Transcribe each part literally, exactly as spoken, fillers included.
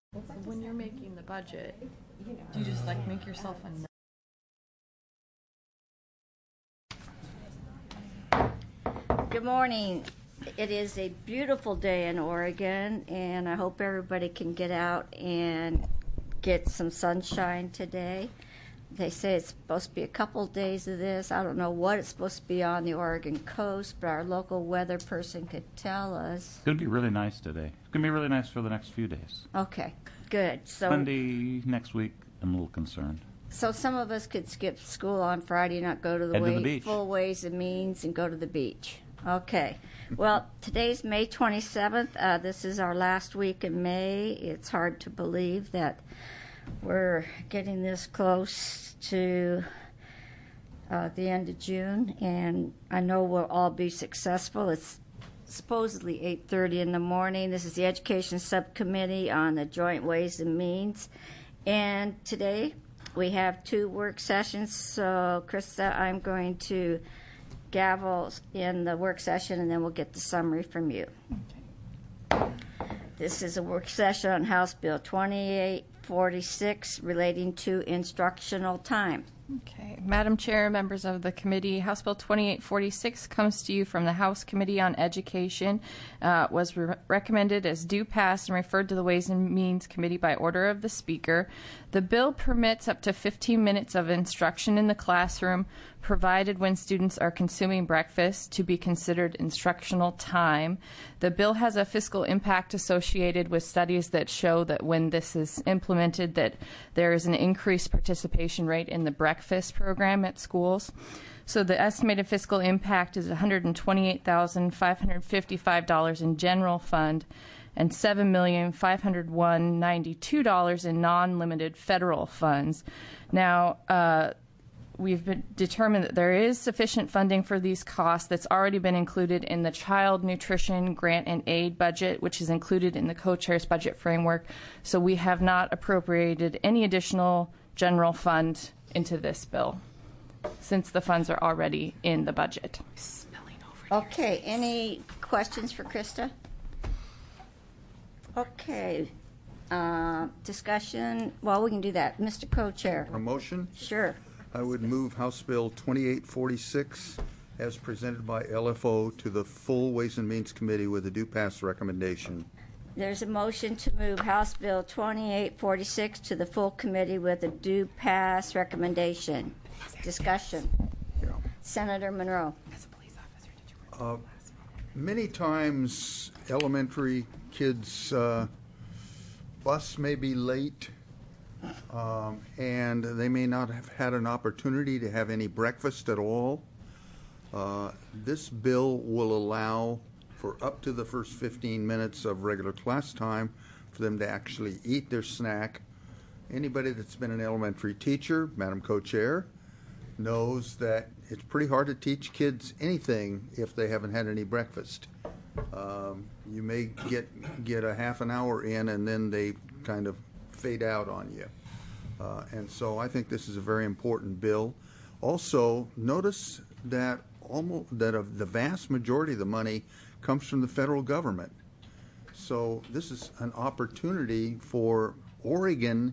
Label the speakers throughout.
Speaker 1: When you're making the budget, do you just like make yourself a
Speaker 2: Good morning. It is a beautiful day in Oregon, and I hope everybody can get out and get some sunshine today. They say it's supposed to be a couple days of this. I don't know what it's supposed to be on the Oregon coast, but our local weather person could tell us.
Speaker 3: It's going to be really nice today. It's going to be really nice for the next few days.
Speaker 2: Okay, good. So
Speaker 3: Monday next week, I'm a little concerned.
Speaker 2: So some of us could skip school on Friday, not go to the,
Speaker 3: Head to
Speaker 2: way,
Speaker 3: the beach.
Speaker 2: full Ways and Means, and go to the beach. Okay. Well, today's May twenty-seventh. Uh, this is our last week in May. It's hard to believe that we're getting this close to uh, the end of June, and I know we'll all be successful. It's supposedly eight thirty in the morning. This is the Education Subcommittee on the Joint Ways and Means, and today we have two work sessions. So, Krista, I'm going to gavel in the work session, and then we'll get the summary from you. Okay. This is a work session on House Bill twenty-eight forty-six relating to instructional time.
Speaker 1: Okay. Madam Chair, members of the committee, House Bill twenty-eight forty-six comes to you from the House Committee on Education, uh, was re- recommended as due pass and referred to the Ways and Means Committee by order of the Speaker. The bill permits up to fifteen minutes of instruction in the classroom, provided when students are consuming breakfast, to be considered instructional time. The bill has a fiscal impact associated with studies that show that when this is implemented, that there is an increased participation rate in the breakfast program at schools. So the estimated fiscal impact is one hundred twenty-eight thousand five hundred fifty-five dollars in general fund and seven million five hundred one thousand ninety-two dollars in non-limited federal funds. Now, uh, we've been determined that there is sufficient funding for these costs that's already been included in the Child Nutrition Grant and Aid budget, which is included in the co-chair's budget framework. So we have not appropriated any additional general fund into this bill, since the funds are already in the budget.
Speaker 2: Okay, any questions for Krista? Okay, uh, discussion, well, we can do that. Mister Co-Chair.
Speaker 4: A motion?
Speaker 2: Sure.
Speaker 4: I would move House Bill twenty-eight forty-six as presented by L F O to the full Ways and Means Committee with a due pass recommendation.
Speaker 2: There's a motion to move House Bill twenty-eight forty-six to the full committee with a due pass recommendation. Discussion.
Speaker 4: Yeah.
Speaker 2: Senator Monroe.
Speaker 1: As a police officer, did you
Speaker 4: Uh, many times elementary kids' uh, bus may be late, um, and they may not have had an opportunity to have any breakfast at all. Uh, this bill will allow for up to the first fifteen minutes of regular class time for them to actually eat their snack. Anybody that's been an elementary teacher, Madam Co-Chair, knows that it's pretty hard to teach kids anything if they haven't had any breakfast. Um, you may get get a half an hour in and then they kind of fade out on you. Uh, and so I think this is a very important bill. Also, notice that almost that of the vast majority of the money comes from the federal government. So this is an opportunity for Oregon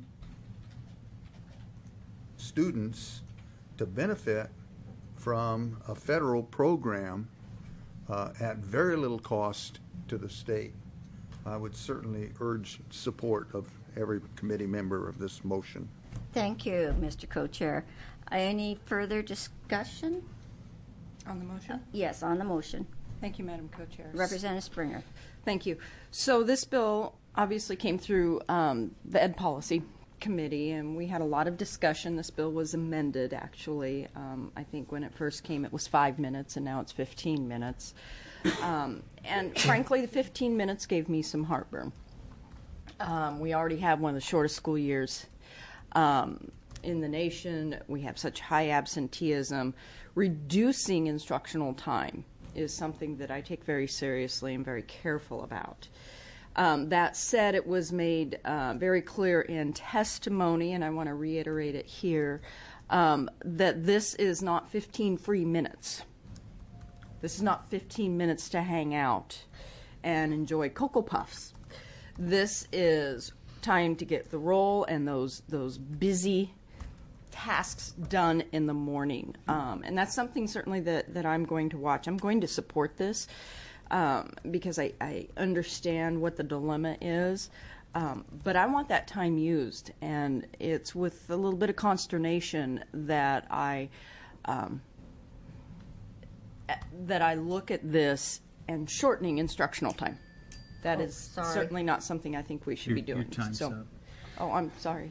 Speaker 4: students to benefit from a federal program uh, at very little cost to the state. I would certainly urge support of every committee member of this motion.
Speaker 2: Thank you, Mister Co-Chair. Any further discussion?
Speaker 5: On the motion?
Speaker 2: Yes, on the motion.
Speaker 5: Thank you, Madam Co-Chair.
Speaker 2: Representative Springer.
Speaker 5: Thank you. So this bill obviously came through um, the Ed Policy Committee, and we had a lot of discussion. This bill was amended, actually. Um, I think when it first came, it was five minutes, and now it's fifteen minutes. Um, and frankly, the fifteen minutes gave me some heartburn. Um, we already have one of the shortest school years um, in the nation. We have such high absenteeism. Reducing instructional time is something that I take very seriously and very careful about. Um, that said, it was made uh, very clear in testimony, and I want to reiterate it here, um, that this is not fifteen free minutes. This is not fifteen minutes to hang out and enjoy Cocoa Puffs. This is time to get the roll and those those busy tasks done in the morning. Um, and that's something certainly that, that I'm going to watch. I'm going to support this um, because I, I understand what the dilemma is. Um, but I want that time used. And it's with a little bit of consternation that I um, that I look at this and shortening instructional time. That
Speaker 2: Oh,
Speaker 5: is
Speaker 2: sorry.
Speaker 5: certainly not something I think we should
Speaker 6: Your-
Speaker 5: be doing.
Speaker 6: your time's
Speaker 5: so,
Speaker 6: up.
Speaker 5: Oh, I'm sorry.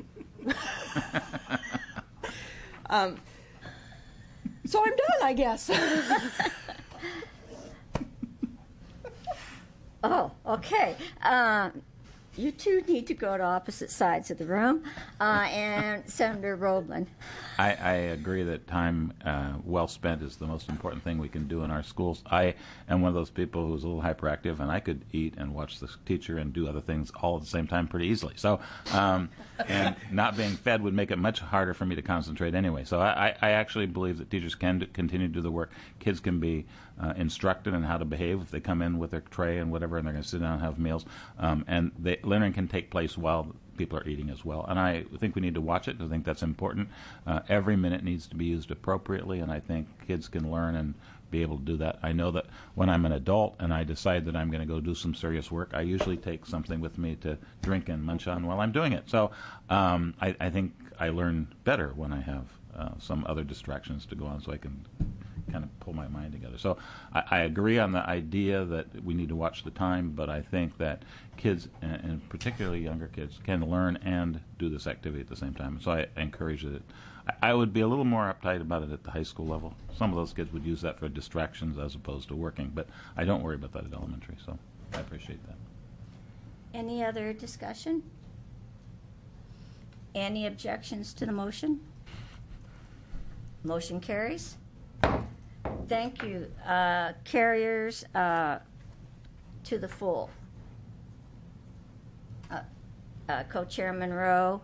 Speaker 5: um, so I'm done, I guess.
Speaker 2: Oh, okay. Um, you two need to go to opposite sides of the room. Uh, and Senator Roeblen.
Speaker 3: I, I agree that time uh, well spent is the most important thing we can do in our schools. I am one of those people who's a little hyperactive, and I could eat and watch the teacher and do other things all at the same time pretty easily. So, um, and not being fed would make it much harder for me to concentrate anyway. So I, I actually believe that teachers can do, continue to do the work. Kids can be uh, instructed in how to behave if they come in with their tray and whatever, and they're going to sit down and have meals. Um, and they, learning can take place while people are eating as well. And I think we need to watch it because I think that's important. Uh, every minute needs to be used appropriately, and I think kids can learn and be able to do that. I know that when I'm an adult and I decide that I'm going to go do some serious work, I usually take something with me to drink and munch on while I'm doing it. So um, I, I think I learn better when I have uh, some other distractions to go on so I can kind of pull my mind together. So I, I agree on the idea that we need to watch the time, but I think that kids, and, and particularly younger kids, can learn and do this activity at the same time. So I encourage it. I, I would be a little more uptight about it at the high school level. Some of those kids would use that for distractions as opposed to working, but I don't worry about that at elementary, so I appreciate that.
Speaker 2: Any other discussion? Any objections to the motion? Motion carries. Thank you. Uh, carriers uh, to the full. Uh, uh, Co-Chairman Rowe,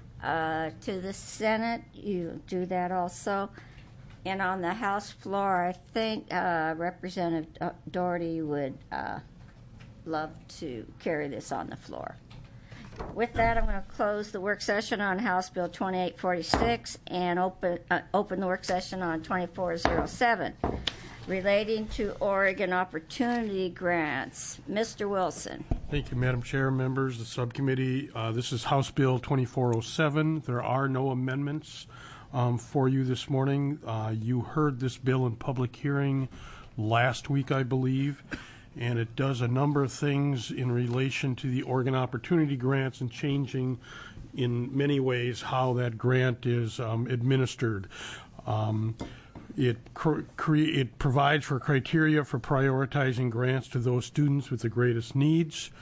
Speaker 2: uh, to the Senate, you do that also. And on the House floor, I think uh, Representative Doherty would uh, love to carry this on the floor. With that, I'm going to close the work session on House Bill twenty-eight forty-six and open uh, open the work session on twenty-four oh seven relating to Oregon Opportunity Grants. Mister Wilson.
Speaker 7: Thank you, Madam Chair, members of the subcommittee. Uh, this is House Bill twenty-four oh seven. There are no amendments um, for you this morning. Uh, you heard this bill in public hearing last week, I believe, and it does a number of things in relation to the Oregon Opportunity Grants and changing in many ways how that grant is um, administered. Um, It, cre- cre- it provides for criteria for prioritizing grants to those students with the greatest needs.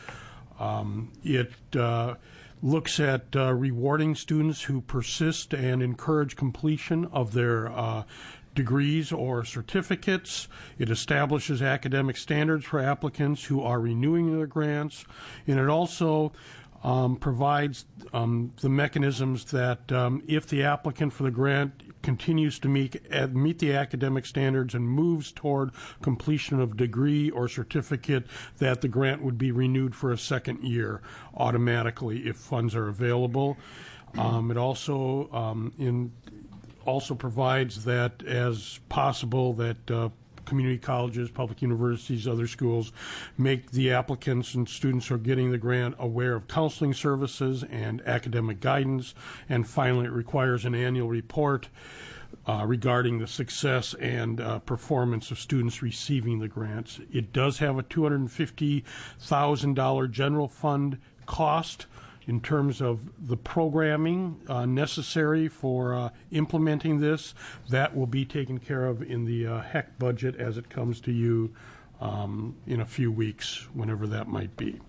Speaker 7: Um, it uh, looks at uh, rewarding students who persist and encourage completion of their uh, degrees or certificates. It establishes academic standards for applicants who are renewing their grants. And it also um, provides um, the mechanisms that um, if the applicant for the grant continues to meet, uh, meet the academic standards and moves toward completion of degree or certificate, that the grant would be renewed for a second year automatically if funds are available. Um, it also um, in also provides that as possible that uh, community colleges, public universities, other schools make the applicants and students who are getting the grant aware of counseling services and academic guidance. And finally, it requires an annual report uh, regarding the success and uh, performance of students receiving the grants. It does have a two hundred fifty thousand dollars general fund cost in terms of the programming uh, necessary for uh, implementing this. That will be taken care of in the uh, H E C budget as it comes to you um, in a few weeks, whenever that might be.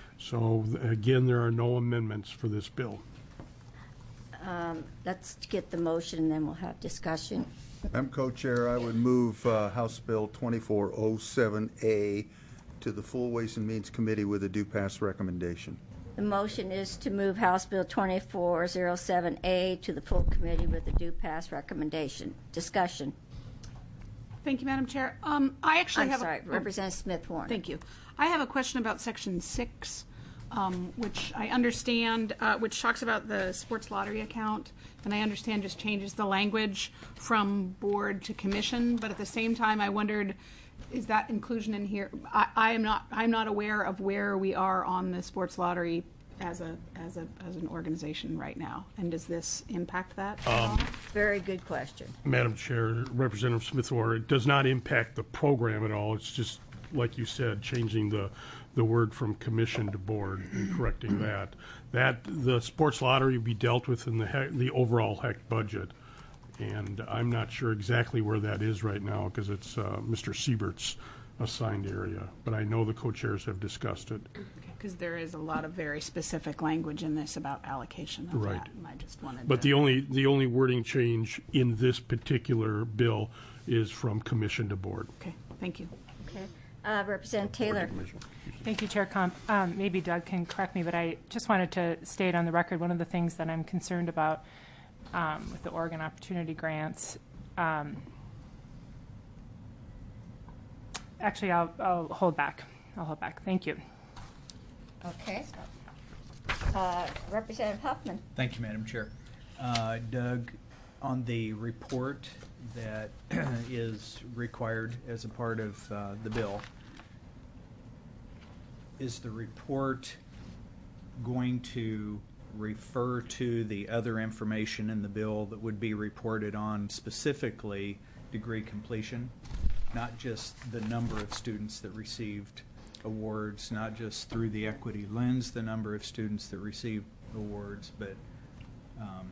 Speaker 7: So again, there are no amendments for this bill.
Speaker 2: Um, let's get the motion, and then we'll have discussion.
Speaker 4: Madam Co-Chair, I would move uh, House Bill twenty-four oh seven A to the full Ways and Means Committee with a due pass recommendation.
Speaker 2: The motion is to move House Bill twenty-four oh seven A to the full committee with a due pass recommendation. Discussion.
Speaker 8: Thank you, Madam Chair. Um, I actually
Speaker 2: I'm
Speaker 8: have
Speaker 2: sorry,
Speaker 8: a,
Speaker 2: Representative Smith Warren.
Speaker 8: Thank you. I have a question about Section six um, which I understand, uh, which talks about the sports lottery account, and I understand just changes the language from board to commission. But at the same time, I wondered, is that inclusion in here? I, I am not. I'm not aware of where we are on the sports lottery as a as a as an organization right now. And does this impact that at all?
Speaker 2: Very good question.
Speaker 7: Madam Chair, Representative Smith-Orr, it does not impact the program at all. It's just, like you said, changing the, the word from commission to board and correcting that. That the sports lottery will be dealt with in the he- the overall H E C budget. And I'm not sure exactly where that is right now because it's uh, Mister Siebert's assigned area. But I know the co-chairs have discussed it.
Speaker 8: Because there is a lot of very specific language in this about allocation of
Speaker 7: Right.
Speaker 8: that, and I just wanted
Speaker 7: But
Speaker 8: to.
Speaker 7: the only the only wording change in this particular bill is from commission to board.
Speaker 8: Okay, thank you.
Speaker 2: Okay. Uh, Representative Taylor.
Speaker 6: Thank you, Chair Comp. Um, maybe Doug can correct me, but I just wanted to state on the record one of the things that I'm concerned about um, with the Oregon Opportunity Grants. Um, actually, I'll, I'll hold back. I'll hold back. Thank you.
Speaker 2: Okay. Uh, Representative Huffman.
Speaker 9: Thank you, Madam Chair. Uh, Doug, on the report that is required as a part of uh, the bill, is the report going to refer to the other information in the bill that would be reported on, specifically degree completion, not just the number of students that received awards, not just through the equity lens, the number of students that received awards, but um,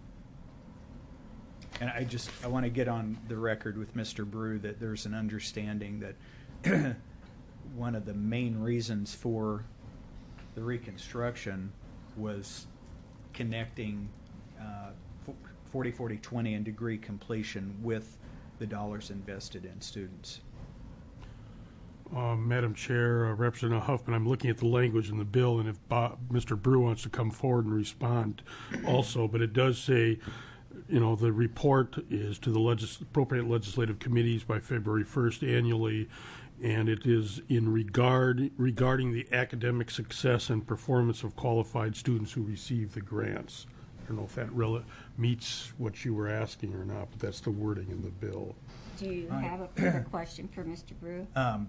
Speaker 9: and I just I want to get on the record with Mister Brew that there's an understanding that one of the main reasons for the reconstruction was connecting uh, forty forty twenty and degree completion with the dollars invested in students.
Speaker 7: Uh, Madam Chair, uh, Representative Huffman, I'm looking at the language in the bill, and if Bob, Mister Brew wants to come forward and respond also, but it does say, you know, the report is to the legis- appropriate legislative committees by February first annually, and it is in regard regarding the academic success and performance of qualified students who receive the grants. I don't know if that rel- meets what you were asking or not, but that's the wording in the bill.
Speaker 2: Do you
Speaker 9: Right.
Speaker 2: have a further question for Mister Brew?
Speaker 9: Um,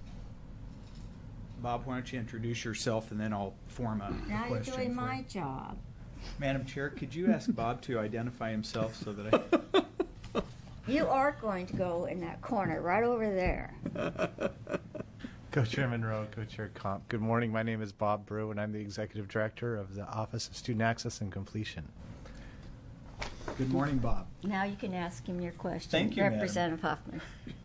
Speaker 9: Bob, why don't you introduce yourself and then I'll form a, a
Speaker 2: Now you're
Speaker 9: question
Speaker 2: doing
Speaker 9: for
Speaker 2: my
Speaker 9: you.
Speaker 2: job.
Speaker 9: Madam Chair, could you ask Bob to identify himself so that I...
Speaker 2: You are going to go in that corner right over there.
Speaker 10: Co-Chair Monroe, Co-Chair Comp. Good morning. My name is Bob Brew, and I'm the Executive Director of the Office of Student Access and Completion.
Speaker 9: Good morning, Bob.
Speaker 2: Now you can ask him your question.
Speaker 9: Thank you, Madam.
Speaker 2: Representative Huffman.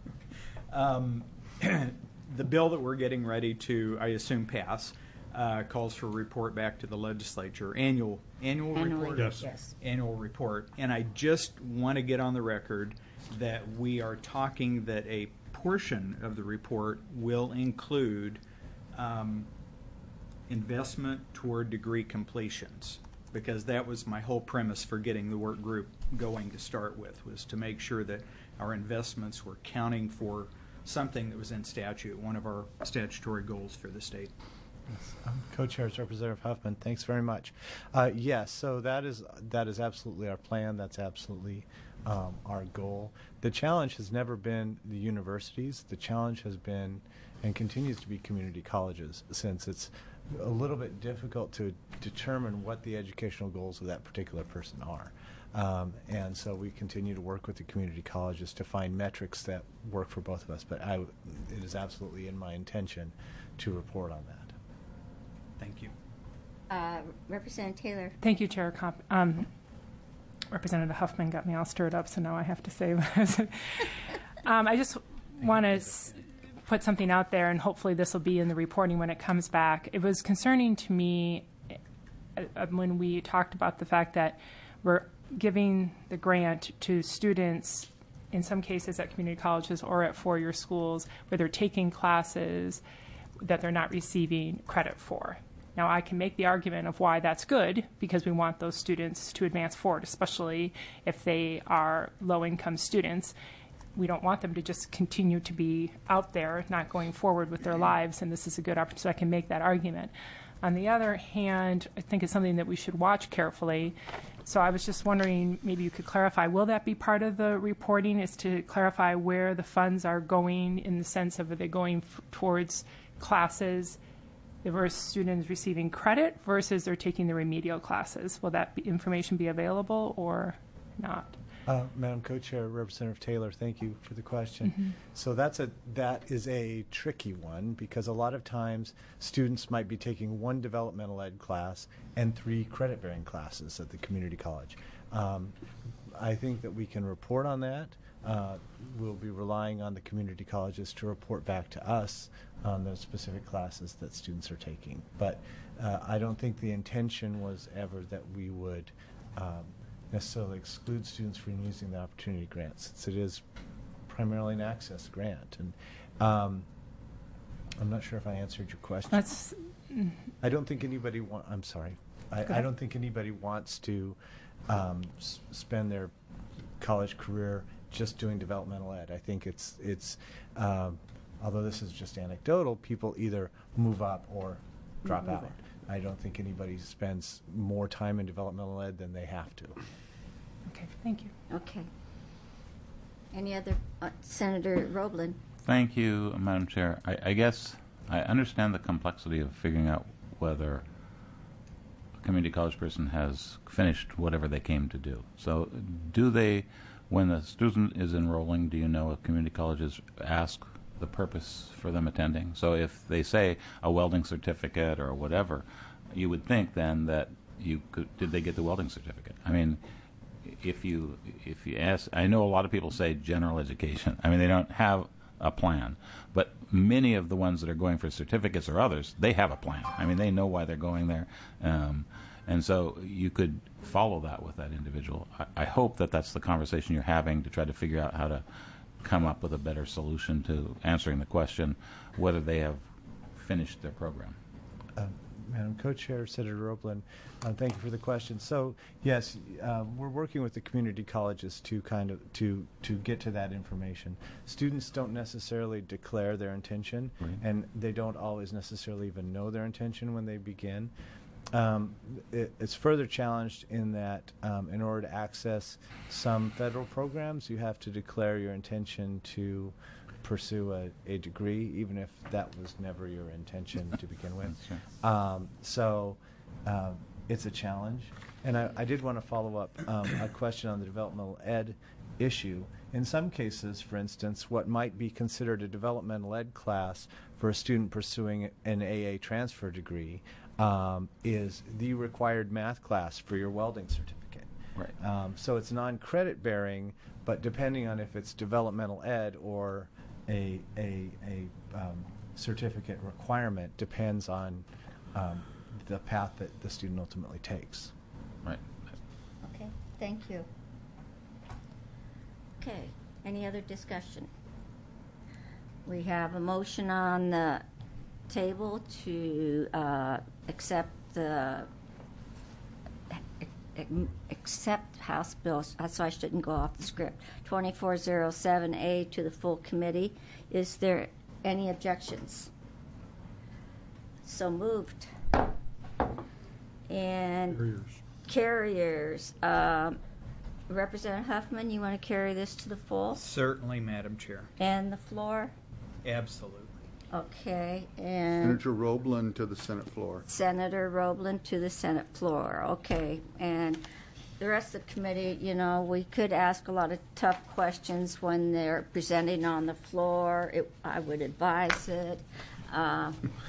Speaker 9: Um, the bill that we're getting ready to, I assume, pass uh, calls for a report back to the legislature, annual annual
Speaker 2: Annually,
Speaker 9: report.
Speaker 7: Yes.
Speaker 2: yes.
Speaker 9: Annual report, and I just want to get on the record that we are talking that a portion of the report will include um, investment toward degree completions, because that was my whole premise for getting the work group going to start with, was to make sure that our investments were counting for something that was in statute, one of our statutory goals for the state.
Speaker 10: Yes. Um, Co-Chairs, Representative Huffman, thanks very much. Uh, yes, so that is that is absolutely our plan. That's absolutely um, our goal. The challenge has never been the universities. The challenge has been and continues to be community colleges, since it's a little bit difficult to determine what the educational goals of that particular person are. Um, and so we continue to work with the community colleges to find metrics that work for both of us. But I, it is absolutely in my intention to report on that.
Speaker 9: Thank you.
Speaker 2: Uh, Representative Taylor.
Speaker 6: Thank you, Chair Comp. Um, Representative Huffman got me all stirred up, so now I have to say what I was. um, I just want to s- put something out there, and hopefully this will be in the reporting when it comes back. It was concerning to me uh, when we talked about the fact that we're giving the grant to students, in some cases at community colleges or at four-year schools, where they're taking classes that they're not receiving credit for. Now, I can make the argument of why that's good, because we want those students to advance forward, especially if they are low-income students. We don't want them to just continue to be out there, not going forward with their lives, and this is a good opportunity, so I can make that argument. On the other hand, I think it's something that we should watch carefully. So I was just wondering, maybe you could clarify, will that be part of the reporting, is to clarify where the funds are going in the sense of are they going f- towards classes versus students receiving credit versus they're taking the remedial classes? Will that be, information be available or not?
Speaker 10: Uh, Madam Co-Chair, Representative Taylor, thank you for the question.
Speaker 6: Mm-hmm.
Speaker 10: So that's a that is a tricky one because a lot of times students might be taking one developmental ed class and three credit-bearing classes at the community college. Um, I think that we can report on that. Uh, we'll be relying on the community colleges to report back to us on those specific classes that students are taking. But uh, I don't think the intention was ever that we would um, necessarily exclude students from using the opportunity grants, since it is primarily an access grant. And um, I'm not sure if I answered your question.
Speaker 6: That's.
Speaker 10: I don't think anybody want. I'm sorry. I, I don't think anybody wants to um, s- spend their college career just doing developmental ed. I think it's it's. Um, although this is just anecdotal, people either move up or drop
Speaker 2: Move
Speaker 10: out.
Speaker 2: it.
Speaker 10: I don't think anybody spends more time in developmental ed than they have to.
Speaker 6: Okay, thank you.
Speaker 2: Okay. Any other, uh, Senator Roeblen?
Speaker 3: Thank you, Madam Chair. I, I guess I understand the complexity of figuring out whether a community college person has finished whatever they came to do. So do they, when the student is enrolling, do you know if community colleges ask the purpose for them attending? So if they say a welding certificate or whatever, you would think then that you could, did they get the welding certificate? I mean, if you if you ask, I know a lot of people say general education. I mean, they don't have a plan, but many of the ones that are going for certificates or others, they have a plan. I mean, they know why they're going there, um, and so you could follow that with that individual. I, I hope that that's the conversation you're having to try to figure out how to come up with a better solution to answering the question whether they have finished their program.
Speaker 10: Uh, Madam Co-Chair, Senator Roeblen, uh, thank you for the question. So yes, uh, we're working with the community colleges to kind of to to get to that information. Students don't necessarily declare their intention,
Speaker 3: Right.
Speaker 10: and they don't always necessarily even know their intention when they begin. Um, it, it's further challenged in that um, in order to access some federal programs, you have to declare your intention to pursue a, a degree, even if that was never your intention to begin with.
Speaker 3: That's right.
Speaker 10: Um, so um, it's a challenge. And I, I did want to follow up um, a question on the developmental ed issue. In some cases, for instance, what might be considered a developmental ed class for a student pursuing an A A transfer degree um, is the required math class for your welding certificate.
Speaker 3: Right.
Speaker 10: Um, so it's non-credit bearing, but depending on if it's developmental ed or a a, a um, certificate requirement, depends on um, the path that the student ultimately takes.
Speaker 3: Right.
Speaker 2: Okay, thank you. Okay, any other discussion? We have a motion on the table to uh, accept the accept House Bill, so I shouldn't go off the script, twenty-four oh seven A to the full committee. Is there any objections? So moved. And
Speaker 7: Carriers.
Speaker 2: carriers. Um, Representative Huffman, you want to carry this to the full?
Speaker 9: Certainly, Madam Chair.
Speaker 2: And the floor?
Speaker 9: Absolutely.
Speaker 2: Okay, and
Speaker 4: Senator Roeblen to the Senate floor.
Speaker 2: Senator Roeblen to the Senate floor. Okay, and the rest of the committee, you know, we could ask a lot of tough questions when they're presenting on the floor. It, I would advise it. Uh,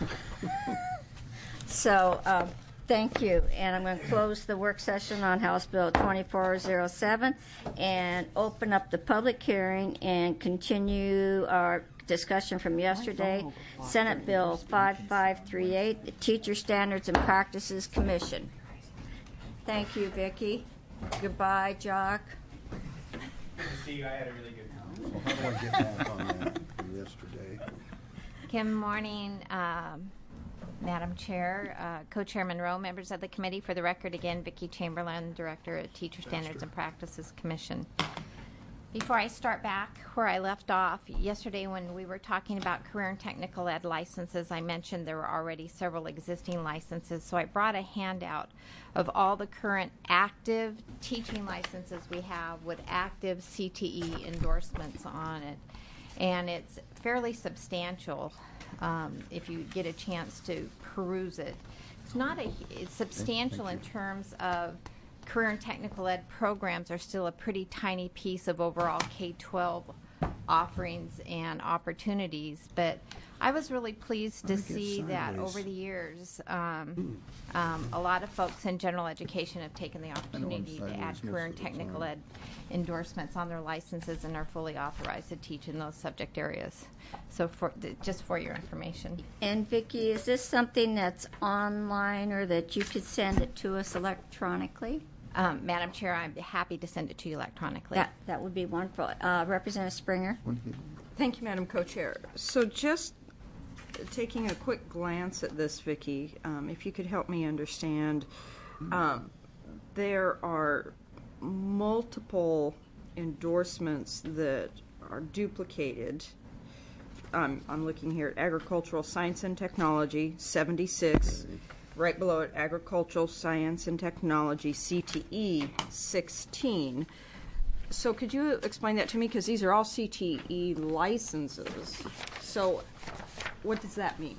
Speaker 2: so, um, thank you. And I'm going to close the work session on House Bill twenty-four oh seven and open up the public hearing and continue our discussion from yesterday. Senate Bill five five three eight, the Teacher Standards and Practices Commission. Thank you, Vicki. Goodbye, Jock.
Speaker 9: Steve, I had a really good time.
Speaker 4: Well, how do I get back on that from yesterday?
Speaker 11: Good morning, um, Madam Chair, uh, Co-Chair Monroe, members of the committee. For the record, again, Vicki Chamberlain, Director at Teacher Standards and Practices Commission. Before I start back where I left off, yesterday when we were talking about career and technical ed licenses, I mentioned there were already several existing licenses, so I brought a handout of all the current active teaching licenses we have with active C T E endorsements on it. And it's fairly substantial um, if you get a chance to peruse it. It's not a, it's substantial in terms of career and technical ed programs are still a pretty tiny piece of overall K twelve offerings and opportunities, but I was really pleased to see that over the years um, um, a lot of folks in general education have taken the opportunity to add career and technical ed endorsements on their licenses and are fully authorized to teach in those subject areas. So for just for your information.
Speaker 2: And Vicki, is this something that's online or that you could send it to us electronically?
Speaker 11: Um, Madam Chair, I'm happy to send it to you electronically.
Speaker 2: That, that would be wonderful. Uh, Representative Springer?
Speaker 5: Thank you, Madam Co-Chair. So just taking a quick glance at this, Vicki, um, if you could help me understand, um, there are multiple endorsements that are duplicated. Um, I'm looking here at Agricultural Science and Technology, seventy-six. Right below it, Agricultural Science and Technology, C T E, sixteen. So could you explain that to me? Because these are all C T E licenses. So what does that mean?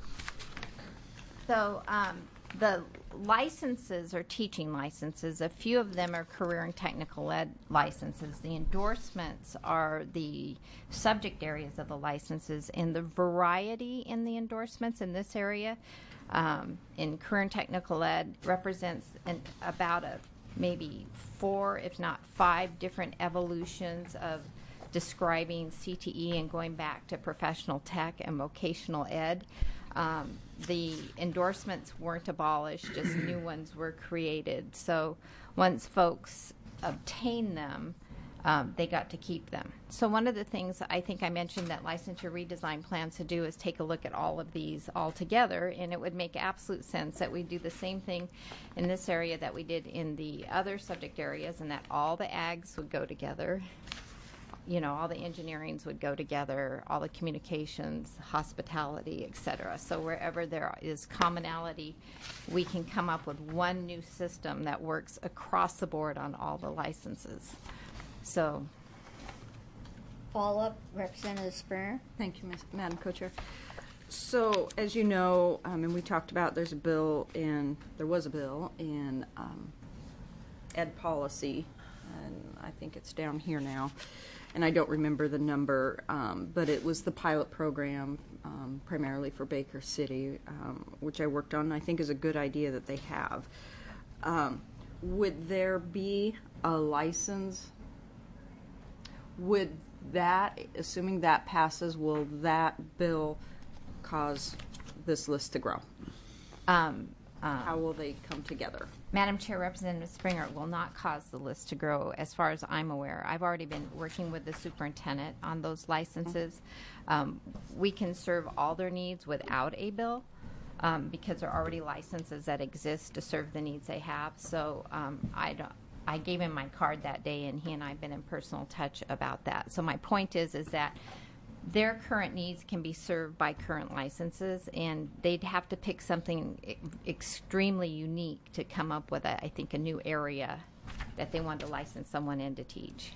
Speaker 11: So um, the licenses are teaching licenses. A few of them are career and technical ed licenses. The endorsements are the subject areas of the licenses, and the variety in the endorsements in this area um, in career and technical ed represents an, about a maybe four, if not five, different evolutions of describing C T E and going back to professional tech and vocational ed. Um, the endorsements weren't abolished, just new ones were created. So once folks obtain them, um, they got to keep them. So one of the things I think I mentioned that licensure redesign plans to do is take a look at all of these all together, and it would make absolute sense that we do the same thing in this area that we did in the other subject areas, and that all the ags would go together. You know, all the engineerings would go together, all the communications, hospitality, et cetera. So wherever there is commonality, we can come up with one new system that works across the board on all the licenses. So,
Speaker 2: Follow-up, Representative Springer?
Speaker 5: Thank you, Miz Madam Co-Chair. So, as you know, um, and we talked about, there's a bill in, there was a bill in um, ed policy, and I think it's down here now. And I don't remember the number, um, but it was the pilot program um, primarily for Baker City, um, which I worked on, and I think is a good idea that they have. Um, would there be a license? Would that, assuming that passes, will that bill cause this list to grow?
Speaker 11: Um, um,
Speaker 5: How will they come together?
Speaker 11: Madam Chair, Representative Springer, it will not cause the list to grow as far as I'm aware. I've already been working with the superintendent on those licenses. Um, we can serve all their needs without a bill um, because there are already licenses that exist to serve the needs they have. So um, I don't. I gave him my card that day, and he and I have been in personal touch about that. So my point is, is that their current needs can be served by current licenses, and they'd have to pick something e- extremely unique to come up with, a, I think, a new area that they want to license someone in to teach.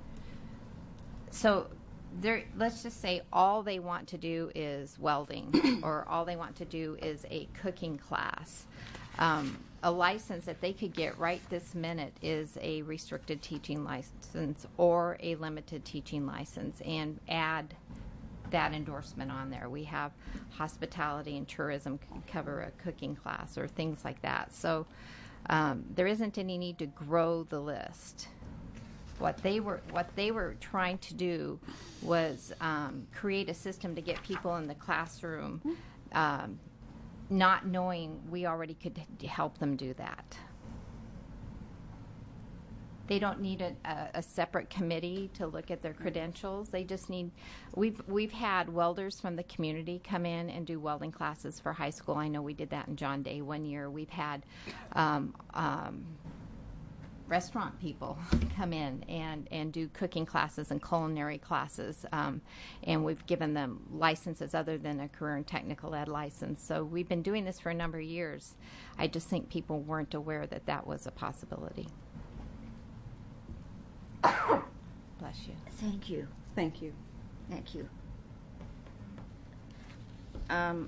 Speaker 11: So they're, let's just say all they want to do is welding, or all they want to do is a cooking class. Um, a license that they could get right this minute is a restricted teaching license or a limited teaching license, and add that endorsement on there. We have hospitality and tourism can cover a cooking class or things like that. So um, there isn't any need to grow the list. What they were what they were trying to do was um, create a system to get people in the classroom, um, not knowing we already could help them do that. They don't need a, a, a separate committee to look at their credentials. They just need. We've we've had welders from the community come in and do welding classes for high school. I know we did that in John Day one year. We've had um, um, restaurant people come in and, and do cooking classes and culinary classes. Um, and we've given them licenses other than a career and technical ed license. So we've been doing this for a number of years. I just think people weren't aware that that was a possibility. Bless you.
Speaker 2: Thank you.
Speaker 5: Thank you.
Speaker 2: Thank you. Um,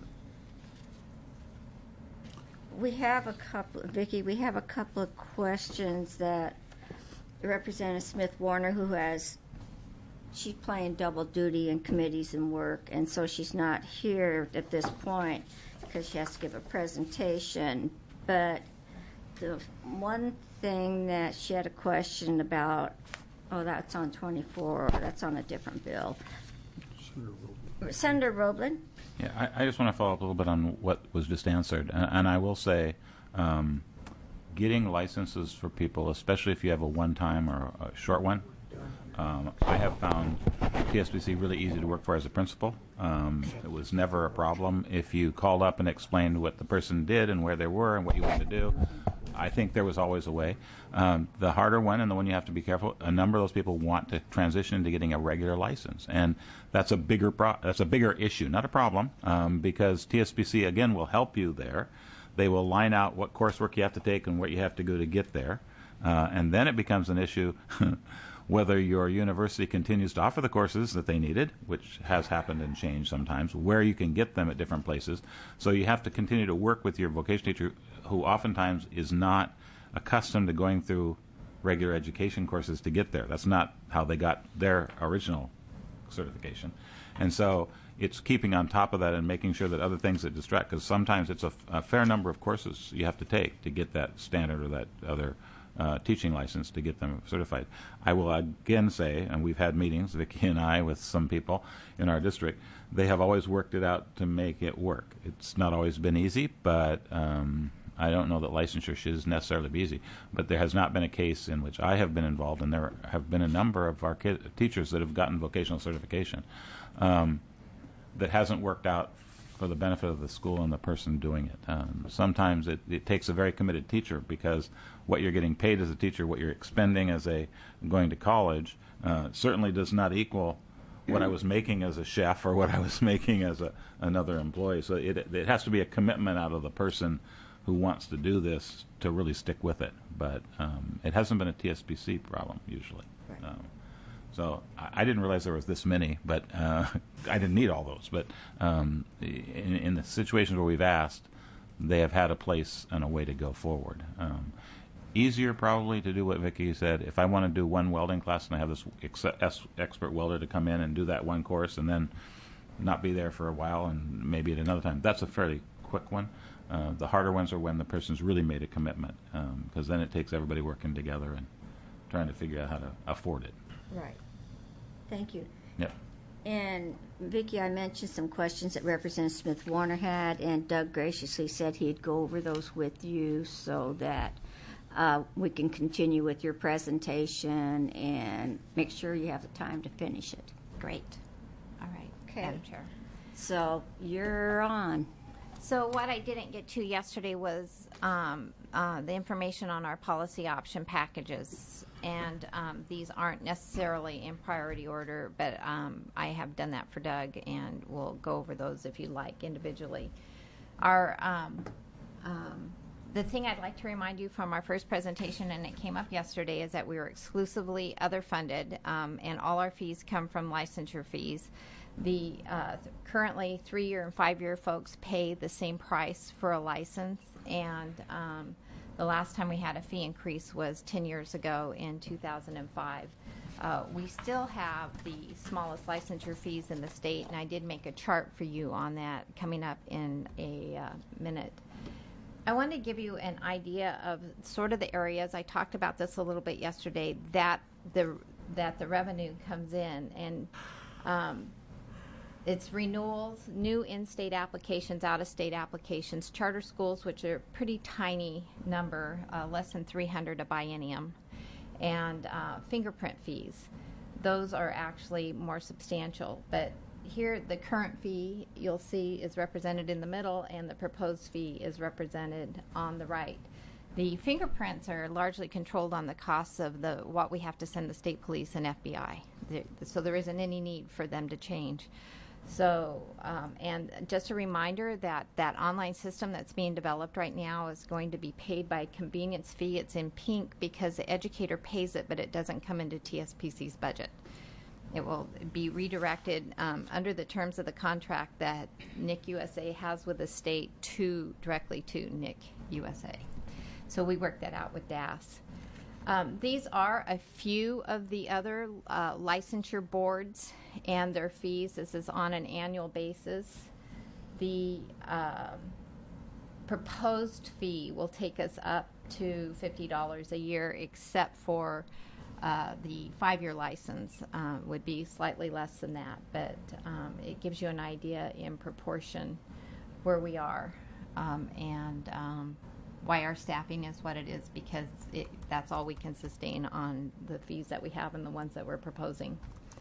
Speaker 2: we have a couple, Vicki, we have a couple of questions that Representative Smith Warner, who has, she's playing double duty in committees and work, and so she's not here at this point because she has to give a presentation. But the one thing that she had a question about, oh, that's on twenty-four, or that's on a different bill. Senator Roeblen.
Speaker 3: Yeah, I, I just want to follow up a little bit on what was just answered. And, and I will say, um, getting licenses for people, especially if you have a one-time or a short one, um, I have found T S B C really easy to work for as a principal. Um, it was never a problem. If you called up and explained what the person did and where they were and what you wanted to do, I think there was always a way. Um, the harder one, and the one you have to be careful, a number of those people want to transition into getting a regular license, and that's a bigger pro- that's a bigger issue, not a problem, um, because T S B C again will help you there. They will line out what coursework you have to take and what you have to go to get there, uh, and then it becomes an issue whether your university continues to offer the courses that they needed, which has happened and changed sometimes, where you can get them at different places. So you have to continue to work with your vocation teacher, who oftentimes is not accustomed to going through regular education courses to get there. That's not how they got their original certification. And so it's keeping on top of that and making sure that other things that distract, because sometimes it's a, a fair number of courses you have to take to get that standard or that other uh, teaching license to get them certified. I will again say, and we've had meetings, Vicki and I, with some people in our district, they have always worked it out to make it work. It's not always been easy, but um, I don't know that licensure should necessarily be easy. But there has not been a case in which I have been involved, and there have been a number of our kid, teachers that have gotten vocational certification um, that hasn't worked out for the benefit of the school and the person doing it. Um, sometimes it, it takes a very committed teacher, because what you're getting paid as a teacher, what you're expending as a going to college, uh, certainly does not equal what I was making as a chef or what I was making as a, another employee. So it, it has to be a commitment out of the person who wants to do this to really stick with it. But um, it hasn't been a T S B C problem usually.
Speaker 2: Right.
Speaker 3: Um, So I, I didn't realize there was this many, but uh, I didn't need all those. But um, in, in the situations where we've asked, they have had a place and a way to go forward. Um, easier probably to do what Vicki said. If I want to do one welding class and I have this ex- ex- expert welder to come in and do that one course and then not be there for a while and maybe at another time, that's a fairly quick one. Uh, the harder ones are when the person's really made a commitment, because um, then it takes everybody working together and trying to figure out how to afford it.
Speaker 2: Right. Thank you.
Speaker 3: Yep.
Speaker 2: And Vicki, I mentioned some questions that Representative Smith Warner had, and Doug graciously said he'd go over those with you so that uh, we can continue with your presentation and make sure you have the time to finish it.
Speaker 11: Great. All right.
Speaker 2: Okay.
Speaker 11: Madam Chair.
Speaker 2: So you're on.
Speaker 11: So what I didn't get to yesterday was um, uh, the information on our policy option packages. And um, these aren't necessarily in priority order, but um, I have done that for Doug, and we'll go over those if you like individually. Our um, um, the thing I'd like to remind you from our first presentation, and it came up yesterday, is that we are exclusively other funded, um, and all our fees come from licensure fees. The uh, currently three-year and five-year folks pay the same price for a license, and um, the last time we had a fee increase was ten years ago in two thousand five. Uh, we still have the smallest licensure fees in the state, and I did make a chart for you on that coming up in a uh, minute. I want to give you an idea of sort of the areas, I talked about this a little bit yesterday, that the that the revenue comes in, and um, it's renewals, new in-state applications, out-of-state applications, charter schools, which are a pretty tiny number, uh, less than three hundred a biennium, and uh, fingerprint fees. Those are actually more substantial. But here, the current fee, you'll see, is represented in the middle, and the proposed fee is represented on the right. The fingerprints are largely controlled on the costs of the what we have to send the state police and F B I. There, so there isn't any need for them to change. So, um, and just a reminder that that online system that's being developed right now is going to be paid by convenience fee. It's in pink because the educator pays it, but it doesn't come into T S P C's budget. It will be redirected um, under the terms of the contract that N I C U S A has with the state to directly to N I C U S A. So we worked that out with D A S. Um, these are a few of the other uh, licensure boards and their fees. This is on an annual basis. The um, proposed fee will take us up to fifty dollars a year, except for uh, the five-year license uh, would be slightly less than that, but um, it gives you an idea in proportion where we are um, and um, why our staffing is what it is, because it, that's all we can sustain on the fees that we have and the ones that we're proposing.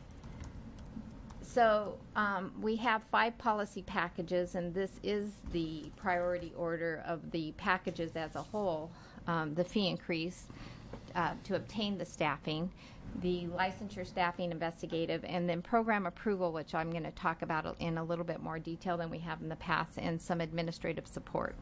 Speaker 11: So um, we have five policy packages, and this is the priority order of the packages as a whole. Um, the fee increase uh, to obtain the staffing, the licensure, staffing, investigative, and then program approval, which I'm going to talk about in a little bit more detail than we have in the past, and some administrative support.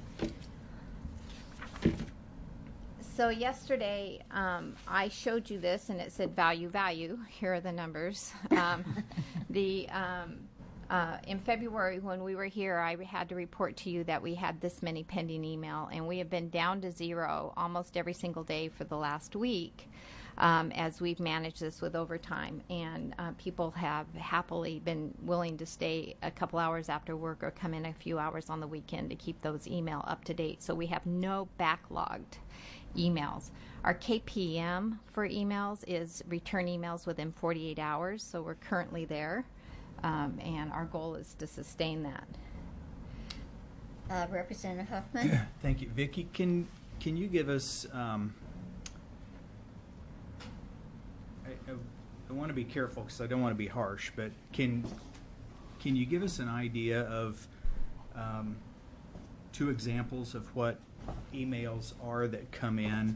Speaker 11: So yesterday, um, I showed you this, and it said value, value. Here are the numbers. Um, the um, uh, in February, when we were here, I had to report to you that we had this many pending email, and we have been down to zero almost every single day for the last week um, as we've managed this with overtime. And uh, people have happily been willing to stay a couple hours after work or come in a few hours on the weekend to keep those email up to date. So we have no backlogged emails. Our K P M for emails is return emails within forty-eight hours, so we're currently there, um, and our goal is to sustain that.
Speaker 2: Uh, Representative Huffman?
Speaker 9: Thank you. Vicki, can can you give us, um, I, I, I want to be careful because I don't want to be harsh, but can, can you give us an idea of um, two examples of what emails are that come in?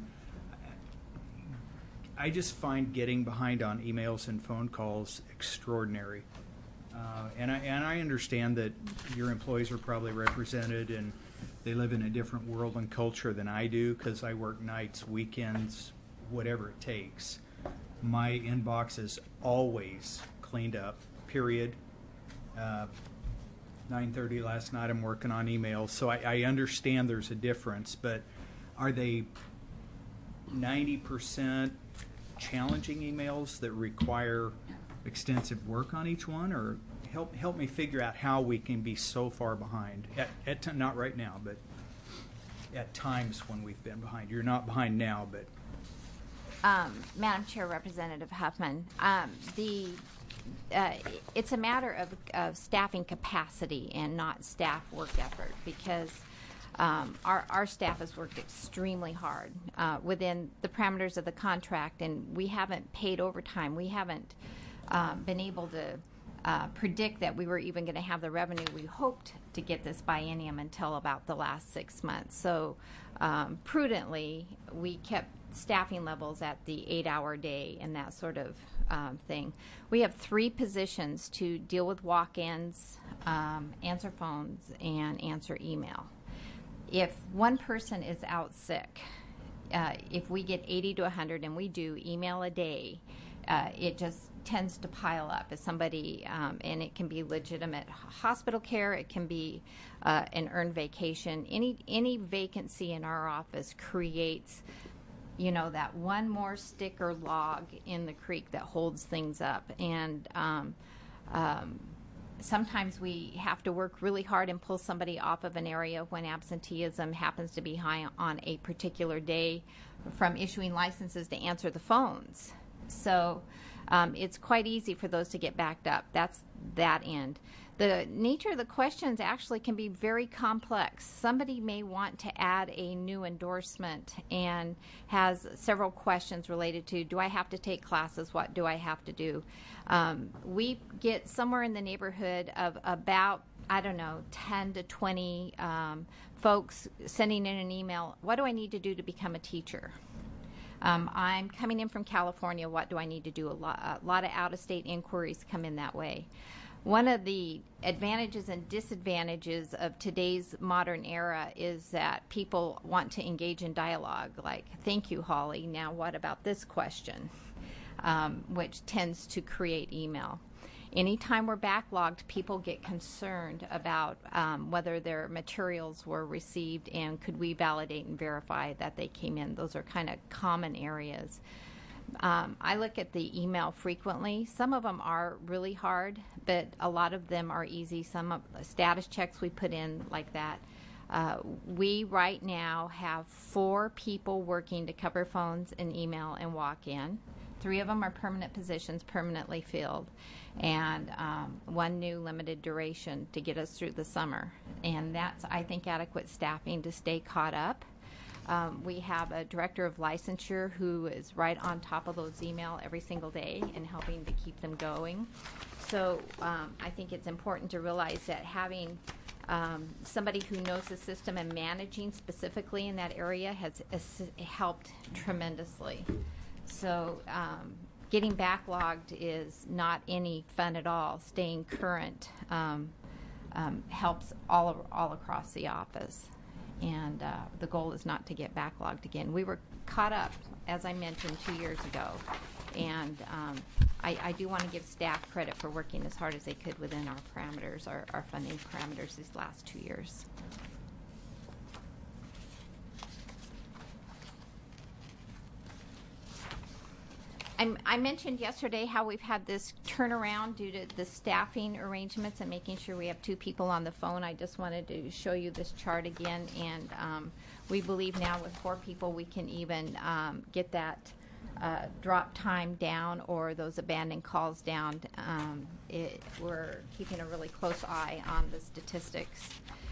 Speaker 9: I just find getting behind on emails and phone calls extraordinary. Uh, and, I, and I understand that your employees are probably represented and they live in a different world and culture than I do because I work nights, weekends, whatever it takes. My inbox is always cleaned up, period. Uh, nine thirty last night, I'm working on emails, so I, I understand there's a difference, but are they ninety percent challenging emails that require extensive work on each one, or help help me figure out how we can be so far behind, at, at t- not right now, but at times when we've been behind. You're not behind now, but...
Speaker 11: Um, Madam Chair, Representative Huffman, um, the Uh, it's a matter of, of staffing capacity and not staff work effort, because um, our, our staff has worked extremely hard uh, within the parameters of the contract, and we haven't paid overtime. We haven't uh, been able to uh, predict that we were even going to have the revenue we hoped to get this biennium until about the last six months. So um, prudently, we kept staffing levels at the eight-hour day and that sort of um, thing. We have three positions to deal with walk-ins, um, answer phones, and answer email. If one person is out sick, uh, if we get eighty to one hundred and we do email a day, uh, it just tends to pile up as somebody, um, and it can be legitimate hospital care, it can be uh, an earned vacation. Any any vacancy in our office creates, you know, that one more stick or log in the creek that holds things up. And um, um, sometimes we have to work really hard and pull somebody off of an area when absenteeism happens to be high on a particular day from issuing licenses to answer the phones. So um, it's quite easy for those to get backed up. That's that end. The nature of the questions actually can be very complex. Somebody may want to add a new endorsement and has several questions related to, do I have to take classes? What do I have to do? Um, we get somewhere in the neighborhood of about I don't know, ten to twenty um, folks sending in an email, what do I need to do to become a teacher? Um, I'm coming in from California, what do I need to do? A lot, a lot of out-of-state inquiries come in that way. One of the advantages and disadvantages of today's modern era is that people want to engage in dialogue, like, thank you, Holly, now what about this question, um, which tends to create email. Anytime we're backlogged, people get concerned about um, whether their materials were received and could we validate and verify that they came in. Those are kind of common areas. Um, I look at the email frequently. Some of them are really hard, but a lot of them are easy. Some of the status checks we put in like that. Uh, we right now have four people working to cover phones and email and walk-in. Three of them are permanent positions, permanently filled, and um, one new limited duration to get us through the summer. And that's, I think, adequate staffing to stay caught up. Um, we have a director of licensure who is right on top of those email every single day and helping to keep them going. So um, I think it's important to realize that having um, somebody who knows the system and managing specifically in that area has assi- helped tremendously. So um, getting backlogged is not any fun at all. Staying current um, um, helps all all across the office. And uh, the goal is not to get backlogged again. We were caught up, as I mentioned, two years ago. And um, I, I do want to give staff credit for working as hard as they could within our parameters, our, our funding parameters these last two years. I'm, I mentioned yesterday how we've had this turnaround due to the staffing arrangements and making sure we have two people on the phone. I just wanted to show you this chart again, and um, we believe now with four people we can even um, get that uh, drop time down or those abandoned calls down. Um, it, we're keeping a really close eye on the statistics.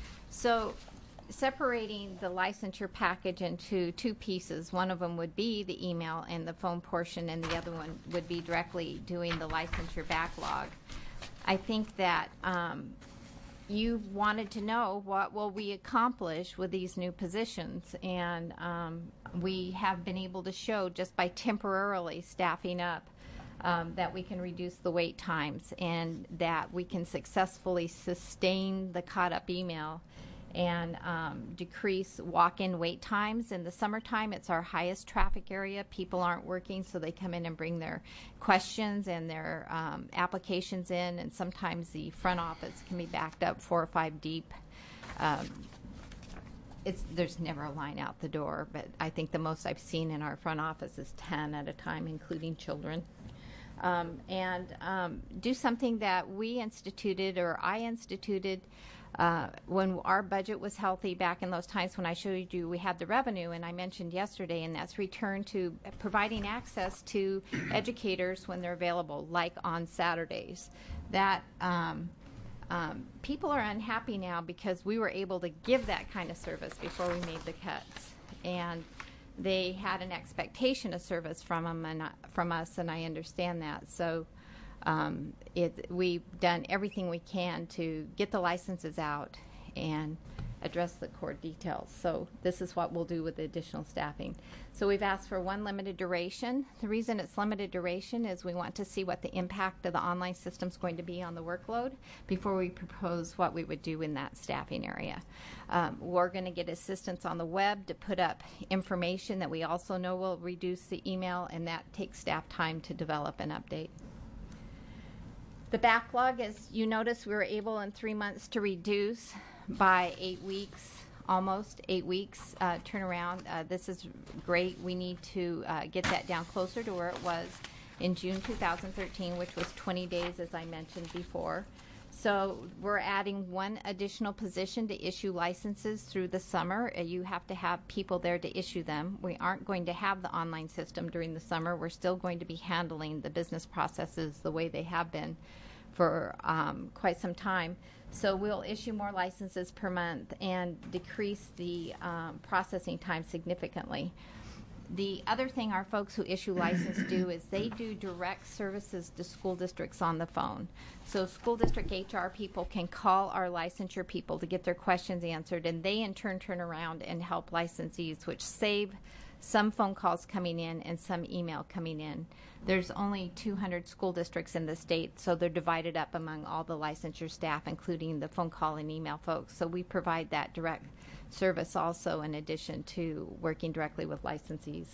Speaker 11: So separating the licensure package into two pieces. One of them would be the email and the phone portion, and the other one would be directly doing the licensure backlog. I think that um, you wanted to know what will we accomplish with these new positions, and um, we have been able to show just by temporarily staffing up um, that we can reduce the wait times and that we can successfully sustain the caught-up email and um, decrease walk-in wait times. In the summertime, it's our highest traffic area. People aren't working, so they come in and bring their questions and their um, applications in, and sometimes the front office can be backed up four or five deep. Um, it's, there's never a line out the door, but I think the most I've seen in our front office is ten at a time, including children. Um, and um, do something that we instituted, or I instituted, Uh, when our budget was healthy back in those times when I showed you we had the revenue, and I mentioned yesterday, and that's return to providing access to educators when they're available, like on Saturdays. That um, um, people are unhappy now because we were able to give that kind of service before we made the cuts, and they had an expectation of service from them and uh, from us, and I understand that. So. Um, it, we've done everything we can to get the licenses out and address the core details. So this is what we'll do with the additional staffing. So we've asked for one limited duration. The reason it's limited duration is we want to see what the impact of the online system is going to be on the workload before we propose what we would do in that staffing area. Um, we're going to get assistance on the web to put up information that we also know will reduce the email, and that takes staff time to develop and update. The backlog, as you notice, we were able in three months to reduce by eight weeks, almost eight weeks uh, turnaround. Uh, this is great. We need to uh, get that down closer to where it was in June two thousand thirteen, which was twenty days, as I mentioned before. So we're adding one additional position to issue licenses through the summer. Uh, you have to have people there to issue them. We aren't going to have the online system during the summer. We're still going to be handling the business processes the way they have been for um, quite some time. So we'll issue more licenses per month and decrease the um, processing time significantly. The other thing our folks who issue license do is they do direct services to school districts on the phone. So school district H R people can call our licensure people to get their questions answered, and they in turn turn around and help licensees, which save some phone calls coming in and some email coming in. There's only two hundred school districts in the state, so they're divided up among all the licensure staff, including the phone call and email folks. So we provide that direct service also in addition to working directly with licensees.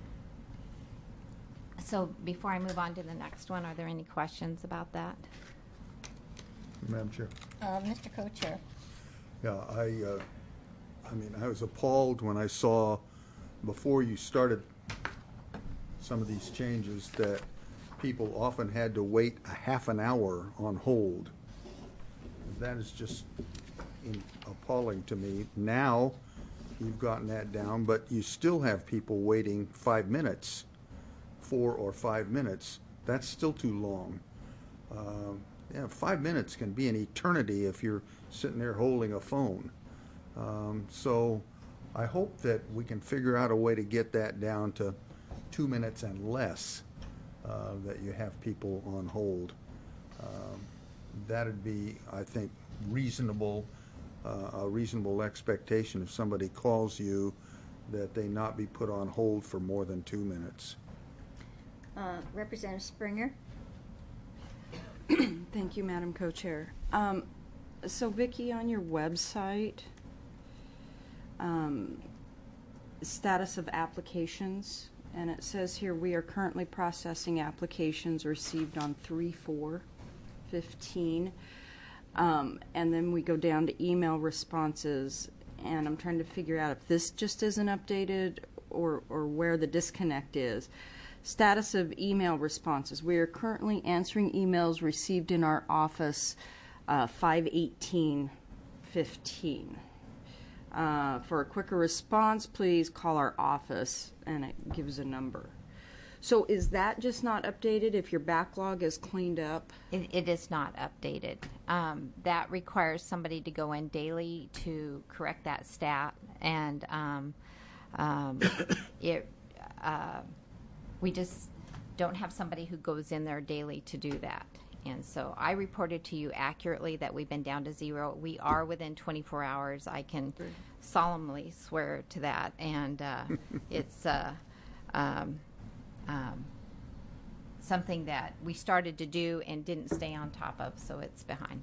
Speaker 11: So before I move on to the next one, are there any questions about that?
Speaker 4: Madam Chair.
Speaker 2: Uh, Mister Co-Chair.
Speaker 4: Yeah, I, uh, I mean, I was appalled when I saw, before you started some of these changes, that people often had to wait a half an hour on hold. That is just in, appalling to me. Now, you've gotten that down, but you still have people waiting five minutes, four or five minutes. That's still too long. Um, yeah, five minutes can be an eternity if you're sitting there holding a phone. Um, so I hope that we can figure out a way to get that down to two minutes and less, uh, that you have people on hold. Um, that'd be, I think, reasonable, uh, a reasonable expectation if somebody calls you, that they not be put on hold for more than two minutes.
Speaker 2: Uh, Representative Springer.
Speaker 5: Thank you, Madam Co-Chair. Um, so, Vicki, on your website, um, status of applications, and it says here we are currently processing applications received on three four fifteen. Um, and then we go down to email responses, and I'm trying to figure out if this just isn't updated or, or where the disconnect is. Status of email responses. We are currently answering emails received in our office uh, five eighteen fifteen. Uh, for a quicker response, please call our office, and it gives a number. So is that just not updated if your backlog is cleaned up?
Speaker 11: It, it is not updated. Um, that requires somebody to go in daily to correct that stat, and um, um, it. Uh, we just don't have somebody who goes in there daily to do that. And so I reported to you accurately that we've been down to zero. We are within twenty-four hours. I can solemnly swear to that. And uh, it's uh, um, um, something that we started to do and didn't stay on top of, so it's behind.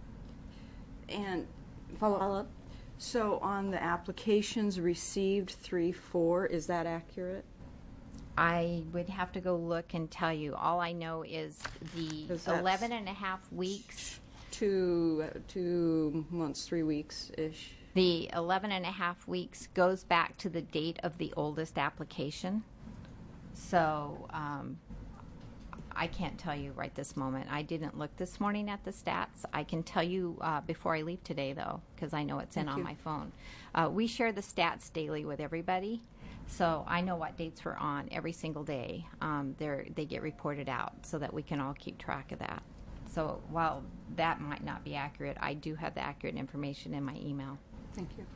Speaker 5: And follow up. So on the applications received three four, is that accurate?
Speaker 11: I would have to go look and tell you. All I know is the eleven and a half weeks.
Speaker 5: Two, two months, three weeks-ish.
Speaker 11: The eleven and a half weeks goes back to the date of the oldest application. So um, I can't tell you right this moment. I didn't look this morning at the stats. I can tell you uh, before I leave today, though, because I know it's in on my phone. Uh, we share the stats daily with everybody. So I know what dates we're on every single day. Um, they get reported out so that we can all keep track of that. So while that might not be accurate, I do have the accurate information in my email.
Speaker 5: Thank you.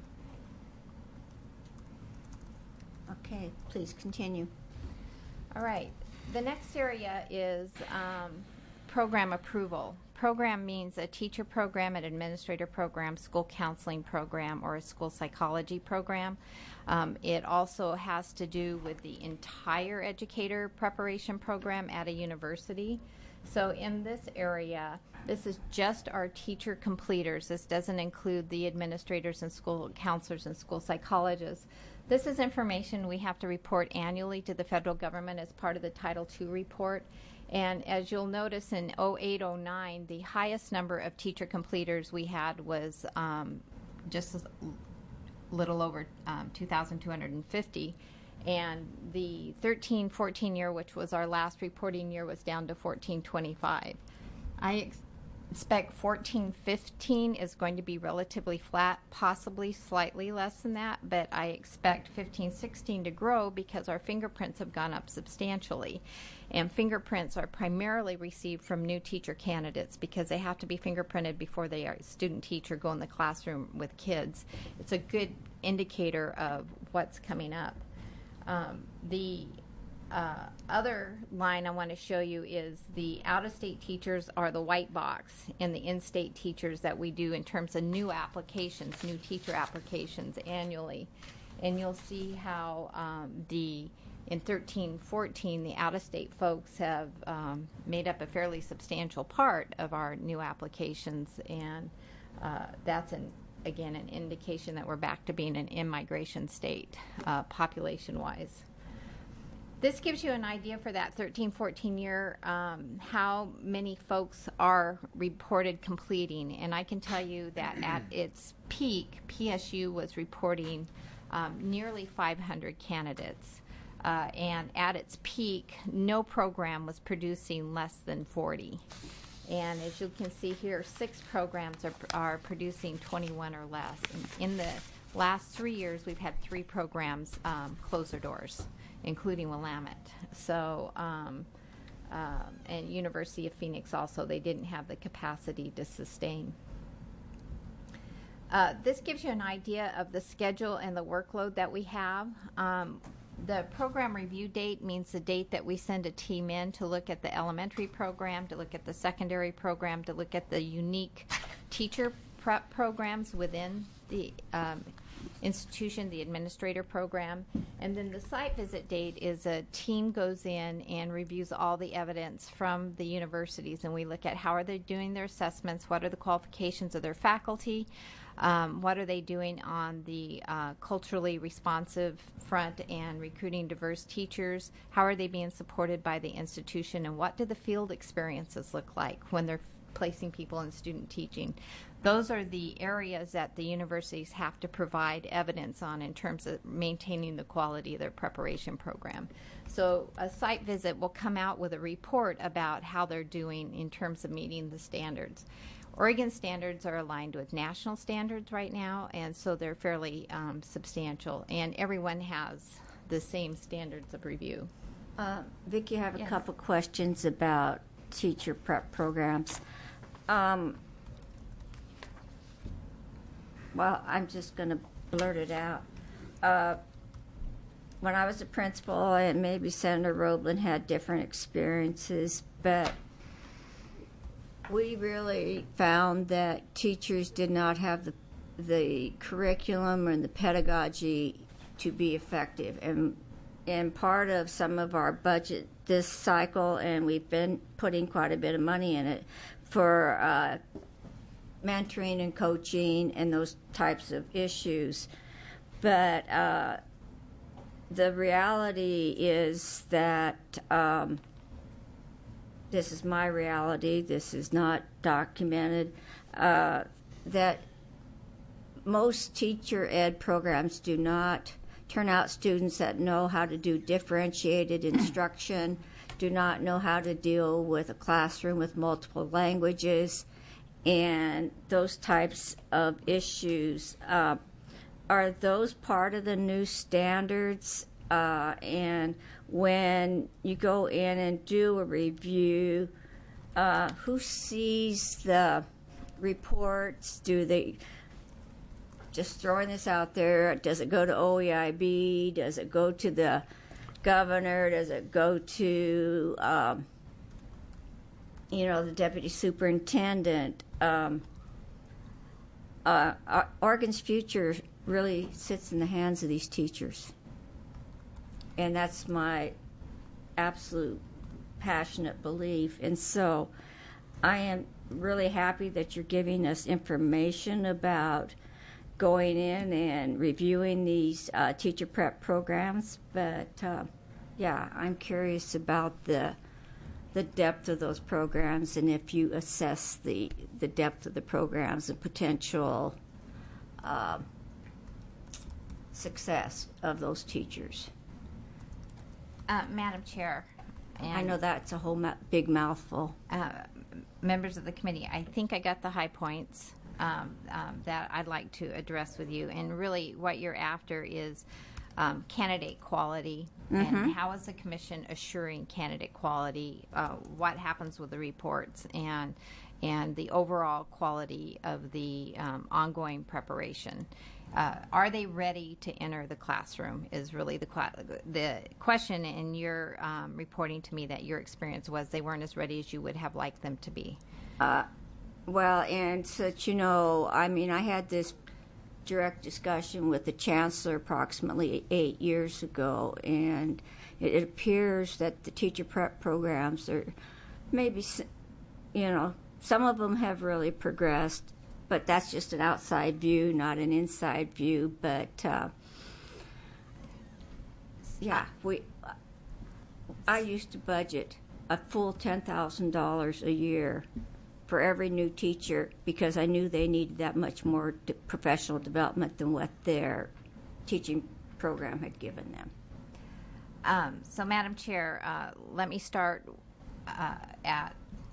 Speaker 2: Okay, please continue.
Speaker 11: All right. The next area is um, program approval. Program means a teacher program, an administrator program, school counseling program, or a school psychology program. Um, it also has to do with the entire educator preparation program at a university. So in this area, this is just our teacher completers. This doesn't include the administrators and school counselors and school psychologists. This is information we have to report annually to the federal government as part of the Title two report. And as you'll notice in oh eight oh nine, the highest number of teacher completers we had was um, just a little over um, two thousand two hundred fifty. And the thirteen fourteen year, which was our last reporting year, was down to fourteen twenty-five. I ex- expect fourteen fifteen is going to be relatively flat, possibly slightly less than that, but I expect fifteen sixteen to grow because our fingerprints have gone up substantially. And fingerprints are primarily received from new teacher candidates because they have to be fingerprinted before they are a student teacher, go in the classroom with kids. It's a good indicator of what's coming up. Um, the uh, other line I want to show you is the out-of-state teachers are the white box, and the in-state teachers that we do in terms of new applications, new teacher applications annually. And you'll see how um, the in thirteen fourteen, the out-of-state folks have um, made up a fairly substantial part of our new applications, and uh, that's, an, again, an indication that we're back to being an in-migration state, uh, population-wise. This gives you an idea for that thirteen fourteen year, um, how many folks are reported completing, and I can tell you that at its peak, P S U was reporting um, nearly five hundred candidates. Uh, and at its peak, no program was producing less than forty. And as you can see here, six programs are, are producing twenty-one or less. And in the last three years, we've had three programs um, close their doors, including Willamette. So, um, um, and University of Phoenix also, they didn't have the capacity to sustain. Uh, this gives you an idea of the schedule and the workload that we have. Um, The program review date means the date that we send a team in to look at the elementary program, to look at the secondary program, to look at the unique teacher prep programs within the um, institution, the administrator program. And then the site visit date is a team goes in and reviews all the evidence from the universities, and we look at how are they doing their assessments, what are the qualifications of their faculty, Um, what are they doing on the uh, culturally responsive front and recruiting diverse teachers? How are they being supported by the institution? And what do the field experiences look like when they're placing people in student teaching? Those are the areas that the universities have to provide evidence on in terms of maintaining the quality of their preparation program. So a site visit will come out with a report about how they're doing in terms of meeting the standards. Oregon standards are aligned with national standards right now, and so they're fairly um, substantial, and everyone has the same standards of review.
Speaker 2: Uh, Vicki, I have a
Speaker 11: Yes.
Speaker 2: couple questions about teacher prep programs. Um, well, I'm just going to blurt it out. Uh, when I was a principal, and maybe Senator Roeblen had different experiences, but we really found that teachers did not have the the curriculum and the pedagogy to be effective. And and part of some of our budget this cycle, and we've been putting quite a bit of money in it, for uh, mentoring and coaching and those types of issues. But uh, the reality is that um, this is my reality, this is not documented, uh, that most teacher ed programs do not turn out students that know how to do differentiated instruction, do not know how to deal with a classroom with multiple languages, and those types of issues. Uh, are those part of the new standards? Uh, and when you go in and do a review, uh, who sees the reports? Do they, just throwing this out there, does it go to O E I B? Does it go to the governor? Does it go to, um, you know, the deputy superintendent? Um, uh, Oregon's future really sits in the hands of these teachers. And that's my absolute passionate belief. And so I am really happy that you're giving us information about going in and reviewing these uh, teacher prep programs. But, uh, yeah, I'm curious about the the depth of those programs, and if you assess the, the depth of the programs and potential uh, success of those teachers.
Speaker 11: Uh, Madam Chair, and
Speaker 2: I know that's a whole ma- big mouthful.
Speaker 11: uh, members of the committee, I think I got the high points um, um, that I'd like to address with you. And really what you're after is um, candidate quality,
Speaker 2: Mm-hmm.
Speaker 11: and how is the commission assuring candidate quality, uh, what happens with the reports, and and the overall quality of the um, ongoing preparation. uh, are they ready to enter the classroom is really the que- the question. And you're um, reporting to me that your experience was they weren't as ready as you would have liked them to be.
Speaker 2: Uh, well, and such, you know, I mean, I had this direct discussion with the chancellor approximately eight years ago, and it, it appears that the teacher prep programs are maybe, you know, some of them have really progressed, but that's just an outside view, not an inside view. But uh, yeah, we. I used to budget a full ten thousand dollars a year for every new teacher because I knew they needed that much more de- professional development than what their teaching program had given them.
Speaker 11: Um, so, Madam Chair, uh, let me start uh, at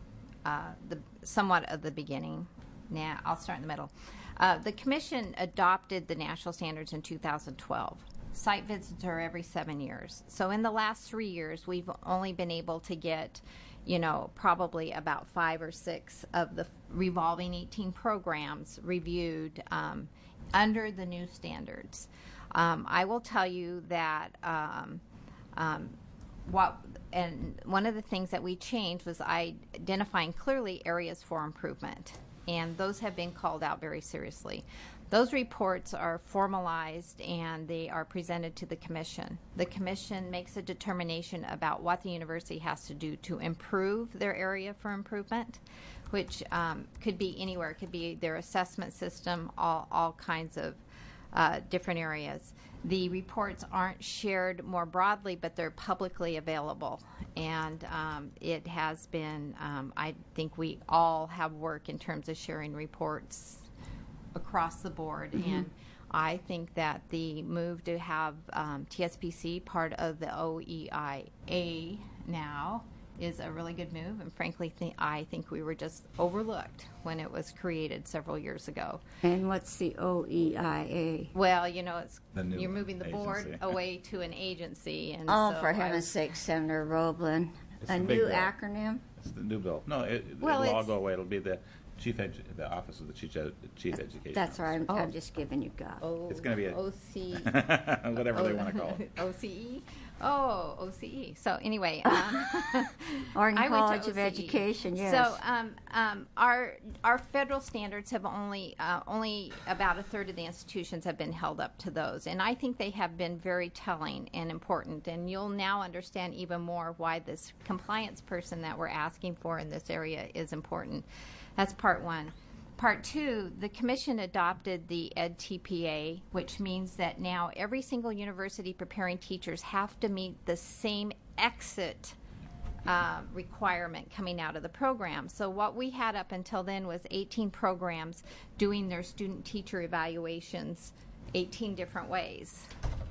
Speaker 11: uh, the somewhat of the beginning. Now, I'll start in the middle. Uh, the Commission adopted the national standards in two thousand twelve. Site visits are every seven years. So in the last three years, we've only been able to get, you know, probably about five or six of the revolving eighteen programs reviewed um, under the new standards. Um, I will tell you that um, um, what, and one of the things that we changed was identifying clearly areas for improvement, and those have been called out very seriously. Those reports are formalized and they are presented to the Commission. The Commission makes a determination about what the university has to do to improve their area for improvement, which um, could be anywhere. It could be their assessment system, all, all kinds of uh, different areas. The reports aren't shared more broadly, but they're publicly available. And um, it has been, um, I think we all have work in terms of sharing reports across the board, mm-hmm. and I think that the move to have um, T S P C part of the O E I A now is a really good move, and frankly, th- I think we were just overlooked when it was created several years ago.
Speaker 2: And what's the O E I A?
Speaker 11: Well, you know, it's you're moving the
Speaker 3: agency.
Speaker 11: board away to an agency, and
Speaker 2: oh,
Speaker 11: so
Speaker 2: for heaven's
Speaker 11: I,
Speaker 2: sake, Senator Roblin,
Speaker 3: It's
Speaker 2: a
Speaker 3: the big
Speaker 2: new
Speaker 3: bill.
Speaker 2: acronym.
Speaker 3: It's the new bill. No, it,
Speaker 11: Well,
Speaker 3: it'll all
Speaker 11: it's-
Speaker 3: go away. It'll be the chief, edu- the office of the chief, ed- chief education.
Speaker 2: That's right. I'm,
Speaker 11: Oh.
Speaker 2: I'm just giving you guff.
Speaker 11: O-
Speaker 3: It's gonna be a-
Speaker 11: O C
Speaker 3: Whatever they want to call it.
Speaker 11: O C E. Oh, O C E. So anyway, um,
Speaker 2: Oregon
Speaker 11: I went to
Speaker 2: College of
Speaker 11: O C E.
Speaker 2: Education. Yes.
Speaker 11: So um, um, our our federal standards have only uh, only about a third of the institutions have been held up to those, and I think they have been very telling and important. And you'll now understand even more why this compliance person that we're asking for in this area is important. That's part one. Part two, the Commission adopted the E D T P A, which means that now every single university preparing teachers have to meet the same exit uh, requirement coming out of the program. So what we had up until then was eighteen programs doing their student-teacher evaluations eighteen different ways.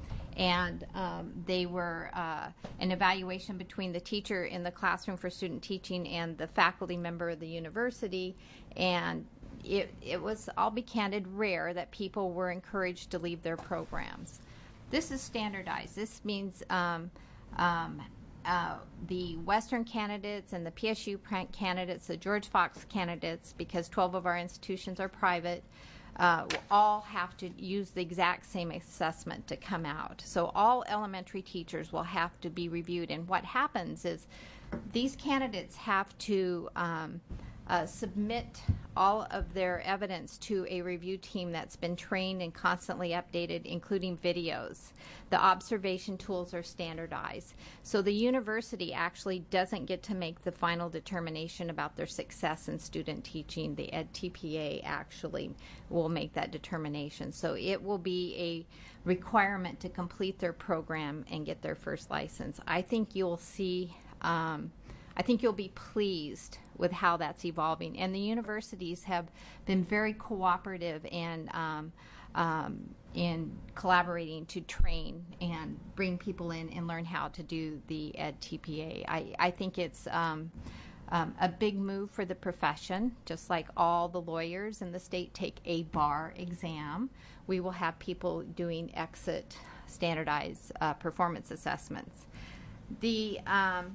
Speaker 11: And um, they were uh, an evaluation between the teacher in the classroom for student teaching and the faculty member of the university. And it, it was, I'll be candid, rare that people were encouraged to leave their programs. This is standardized. This means um, um, uh, the Western candidates and the P S U candidates, the George Fox candidates, because twelve of our institutions are private, Uh, all have to use the exact same assessment to come out. So all elementary teachers will have to be reviewed. And what happens is these candidates have to um, uh, submit all of their evidence to a review team that's been trained and constantly updated, including videos. The observation tools are standardized. So the university actually doesn't get to make the final determination about their success in student teaching. The E D T P A actually will make that determination. So it will be a requirement to complete their program and get their first license. I think you'll see um, I think you'll be pleased with how that's evolving. And the universities have been very cooperative and um, um, in collaborating to train and bring people in and learn how to do the E D T P A. I, I think it's um, um, a big move for the profession. Just like all the lawyers in the state take a bar exam, we will have people doing exit standardized uh, performance assessments. The um,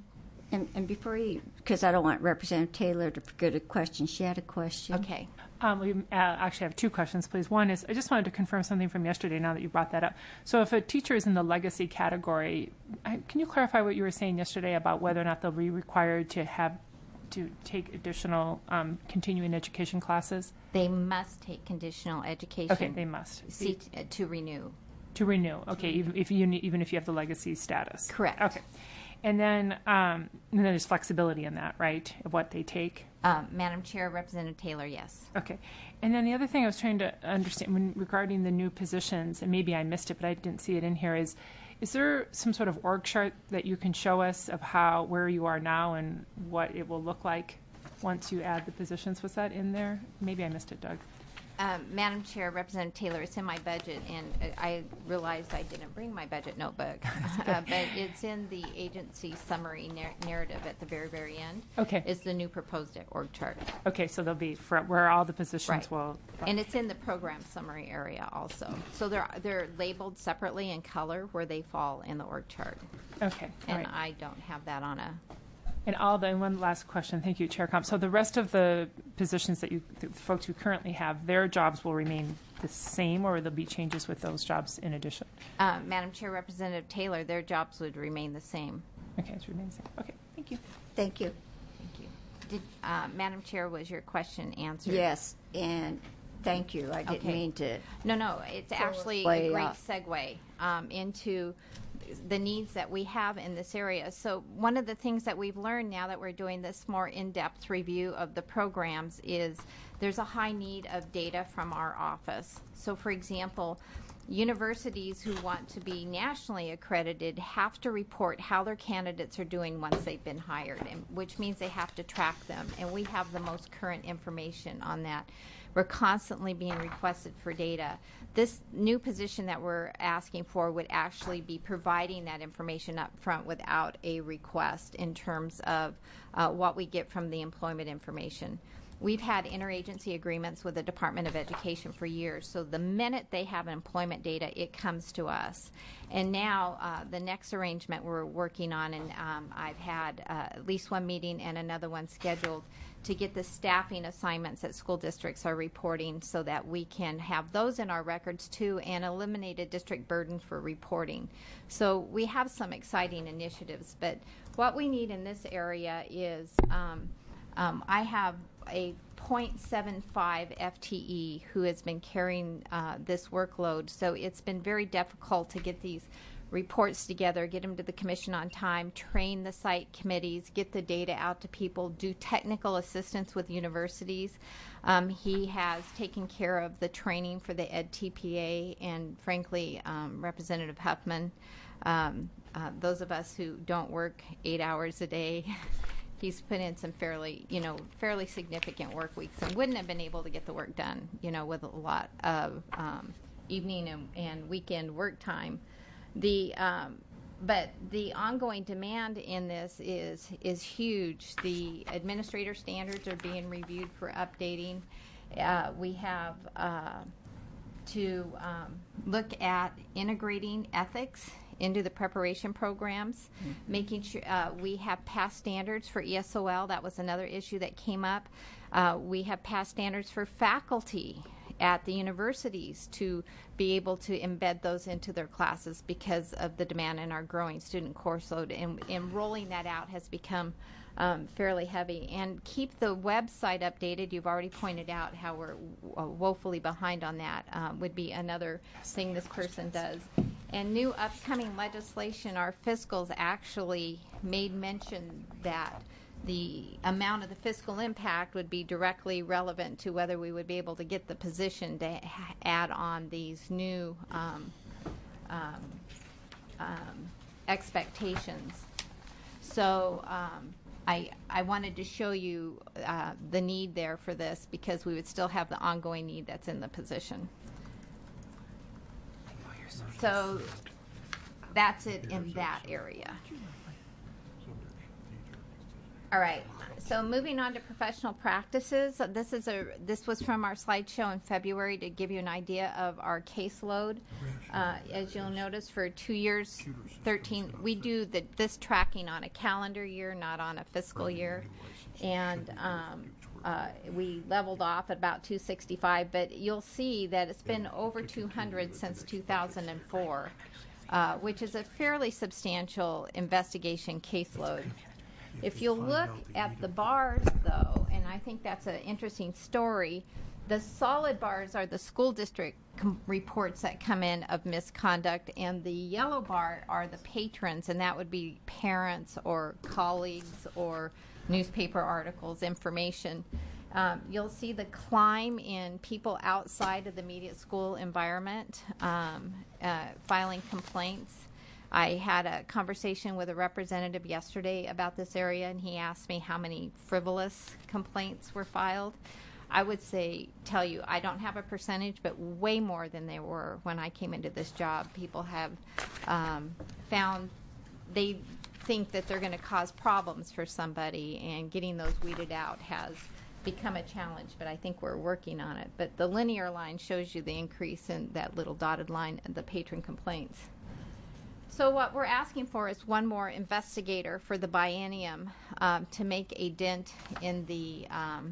Speaker 2: And, and before you, because I don't want Representative Taylor to forget a question, she had a question.
Speaker 11: Okay.
Speaker 6: Um, we uh, actually have two questions, please. One is, I just wanted to confirm something from yesterday now that you brought that up. So if a teacher is in the legacy category, I, can you clarify what you were saying yesterday about whether or not they'll be required to have to take additional um, continuing education classes?
Speaker 11: They must take conditional education.
Speaker 6: Okay, they must.
Speaker 11: See, uh, to renew.
Speaker 6: To renew, okay, even if you ne- even if you have the legacy status.
Speaker 11: Correct.
Speaker 6: Okay, and then um, and then there's flexibility in that, right, of what they take.
Speaker 11: Um, Madam Chair, Representative Taylor, yes.
Speaker 6: Okay, and then the other thing I was trying to understand when regarding the new positions, and maybe I missed it, but I didn't see it in here. Is is there some sort of org chart that you can show us of how where you are now and what it will look like once you add the positions? Was that in there? Maybe I missed it, Doug.
Speaker 11: Um, Madam Chair, Representative Taylor, it's in my budget, and uh, I realized I didn't bring my budget notebook, uh, but it's in the agency summary nar- narrative at the very, very end.
Speaker 6: Okay.
Speaker 11: It's the new proposed org chart.
Speaker 6: Okay, so they'll be for where all the positions
Speaker 11: Right.
Speaker 6: will.
Speaker 11: And it's in the program summary area also. So they're they're labeled separately in color where they fall in the org chart.
Speaker 6: Okay, all
Speaker 11: And
Speaker 6: right.
Speaker 11: I don't have that on a.
Speaker 6: And all the, and one last question, thank you, Chair Comp. So the rest of the positions that you, the folks who currently have, their jobs will remain the same, or will there be changes with those jobs in addition?
Speaker 11: Uh, Madam Chair, Representative Taylor, their jobs would remain the same.
Speaker 6: Okay, it's remain the same. Okay, thank you.
Speaker 2: Thank you.
Speaker 11: Thank you. Did, uh, Madam Chair, was your question answered?
Speaker 2: Yes, and thank you. I didn't
Speaker 11: Okay.
Speaker 2: mean to.
Speaker 11: No, no, it's actually
Speaker 2: way
Speaker 11: a great
Speaker 2: up.
Speaker 11: segue um, into the needs that we have in this area. So one of the things that we've learned now that we're doing this more in-depth review of the programs is there's a high need of data from our office. So for example, universities who want to be nationally accredited have to report how their candidates are doing once they've been hired, and, which means they have to track them, and we have the most current information on that. We're constantly being requested for data. This new position that we're asking for would actually be providing that information up front without a request in terms of uh, what we get from the employment information. We've had interagency agreements with the Department of Education for years, so the minute they have employment data, it comes to us. And now uh, the next arrangement we're working on, and um, I've had uh, at least one meeting and another one scheduled to get the staffing assignments that school districts are reporting so that we can have those in our records too and eliminate a district burden for reporting. So we have some exciting initiatives, but what we need in this area is um, um, I have a point seven five F T E who has been carrying uh, this workload, so it's been very difficult to get these reports together, get them to the commission on time, train the site committees, get the data out to people, do technical assistance with universities. Um, he has taken care of the training for the Ed T P A, and frankly, um, Representative Huffman, um, uh, those of us who don't work eight hours a day, he's put in some fairly, you know, fairly significant work weeks and wouldn't have been able to get the work done, you know, with a lot of um, evening and, and weekend work time. The um, but the ongoing demand in this is is huge. The administrator standards are being reviewed for updating. Uh, we have uh, to um, look at integrating ethics into the preparation programs, mm-hmm. making sure uh, we have past standards for E S O L. That was another issue that came up. Uh, we have past standards for faculty at the universities to be able to embed those into their classes because of the demand in our growing student course load. And, and rolling that out has become um, fairly heavy. And keep the website updated. You've already pointed out how we're uh, woefully behind on that, um, would be another thing this person does. And new upcoming legislation, our fiscals actually made mention that the amount of the fiscal impact would be directly relevant to whether we would be able to get the position to ha- add on these new um, um, um, expectations. So um, I, I wanted to show you uh, the need there for this because we would still have the ongoing need that's in the position. So that's it in that area. All right. So moving on to professional practices, this is a this was from our slideshow in February to give you an idea of our caseload. Uh, as you'll notice, for two years, thirteen, we do the, this tracking on a calendar year, not on a fiscal year, and um, uh, we leveled off at about two sixty-five. But you'll see that it's been over two hundred since two thousand four, uh, which is a fairly substantial investigation caseload. If you'll look at the bars, though, and I think that's an interesting story, the solid bars are the school district com- reports that come in of misconduct, and the yellow bar are the patrons, and that would be parents or colleagues or newspaper articles, information. Um, you'll see the climb in people outside of the immediate school environment um, uh, filing complaints. I had a conversation with a representative yesterday about this area, and he asked me how many frivolous complaints were filed. I would say, tell you, I don't have a percentage, but way more than they were when I came into this job. People have um, found they think that they're going to cause problems for somebody, and getting those weeded out has become a challenge, but I think we're working on it. But the linear line shows you the increase in that little dotted line in the patron complaints. So what we're asking for is one more investigator for the biennium um, to make a dent in the, um,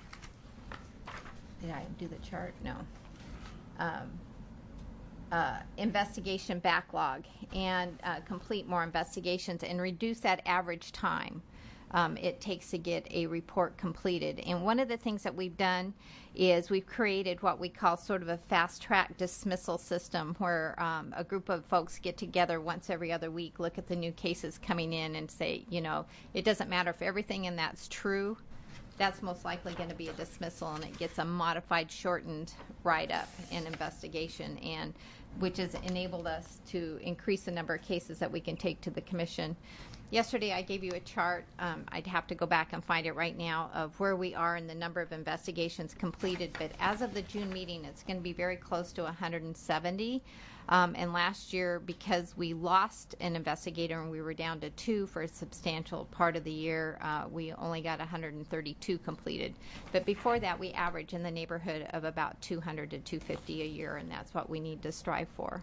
Speaker 11: did I do the chart? No. Um, uh, investigation backlog and uh, complete more investigations and reduce that average time um, it takes to get a report completed. And one of the things that we've done is we've created what we call sort of a fast-track dismissal system where um, a group of folks get together once every other week, look at the new cases coming in and say, you know, it doesn't matter if everything in that's true, that's most likely going to be a dismissal, and it gets a modified, shortened write-up and investigation, and which has enabled us to increase the number of cases that we can take to the commission. Yesterday I gave you a chart, um, I'd have to go back and find it right now, of where we are in the number of investigations completed, but as of the June meeting it's going to be very close to one hundred seventy. Um, and last year, because we lost an investigator and we were down to two for a substantial part of the year, uh, we only got one hundred thirty-two completed. But before that, we average in the neighborhood of about two hundred to two hundred fifty a year, and that's what we need to strive for.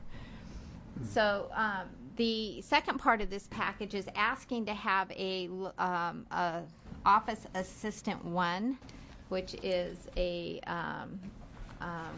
Speaker 11: So um, the second part of this package is asking to have a, um, a office assistant one, which is a um, um,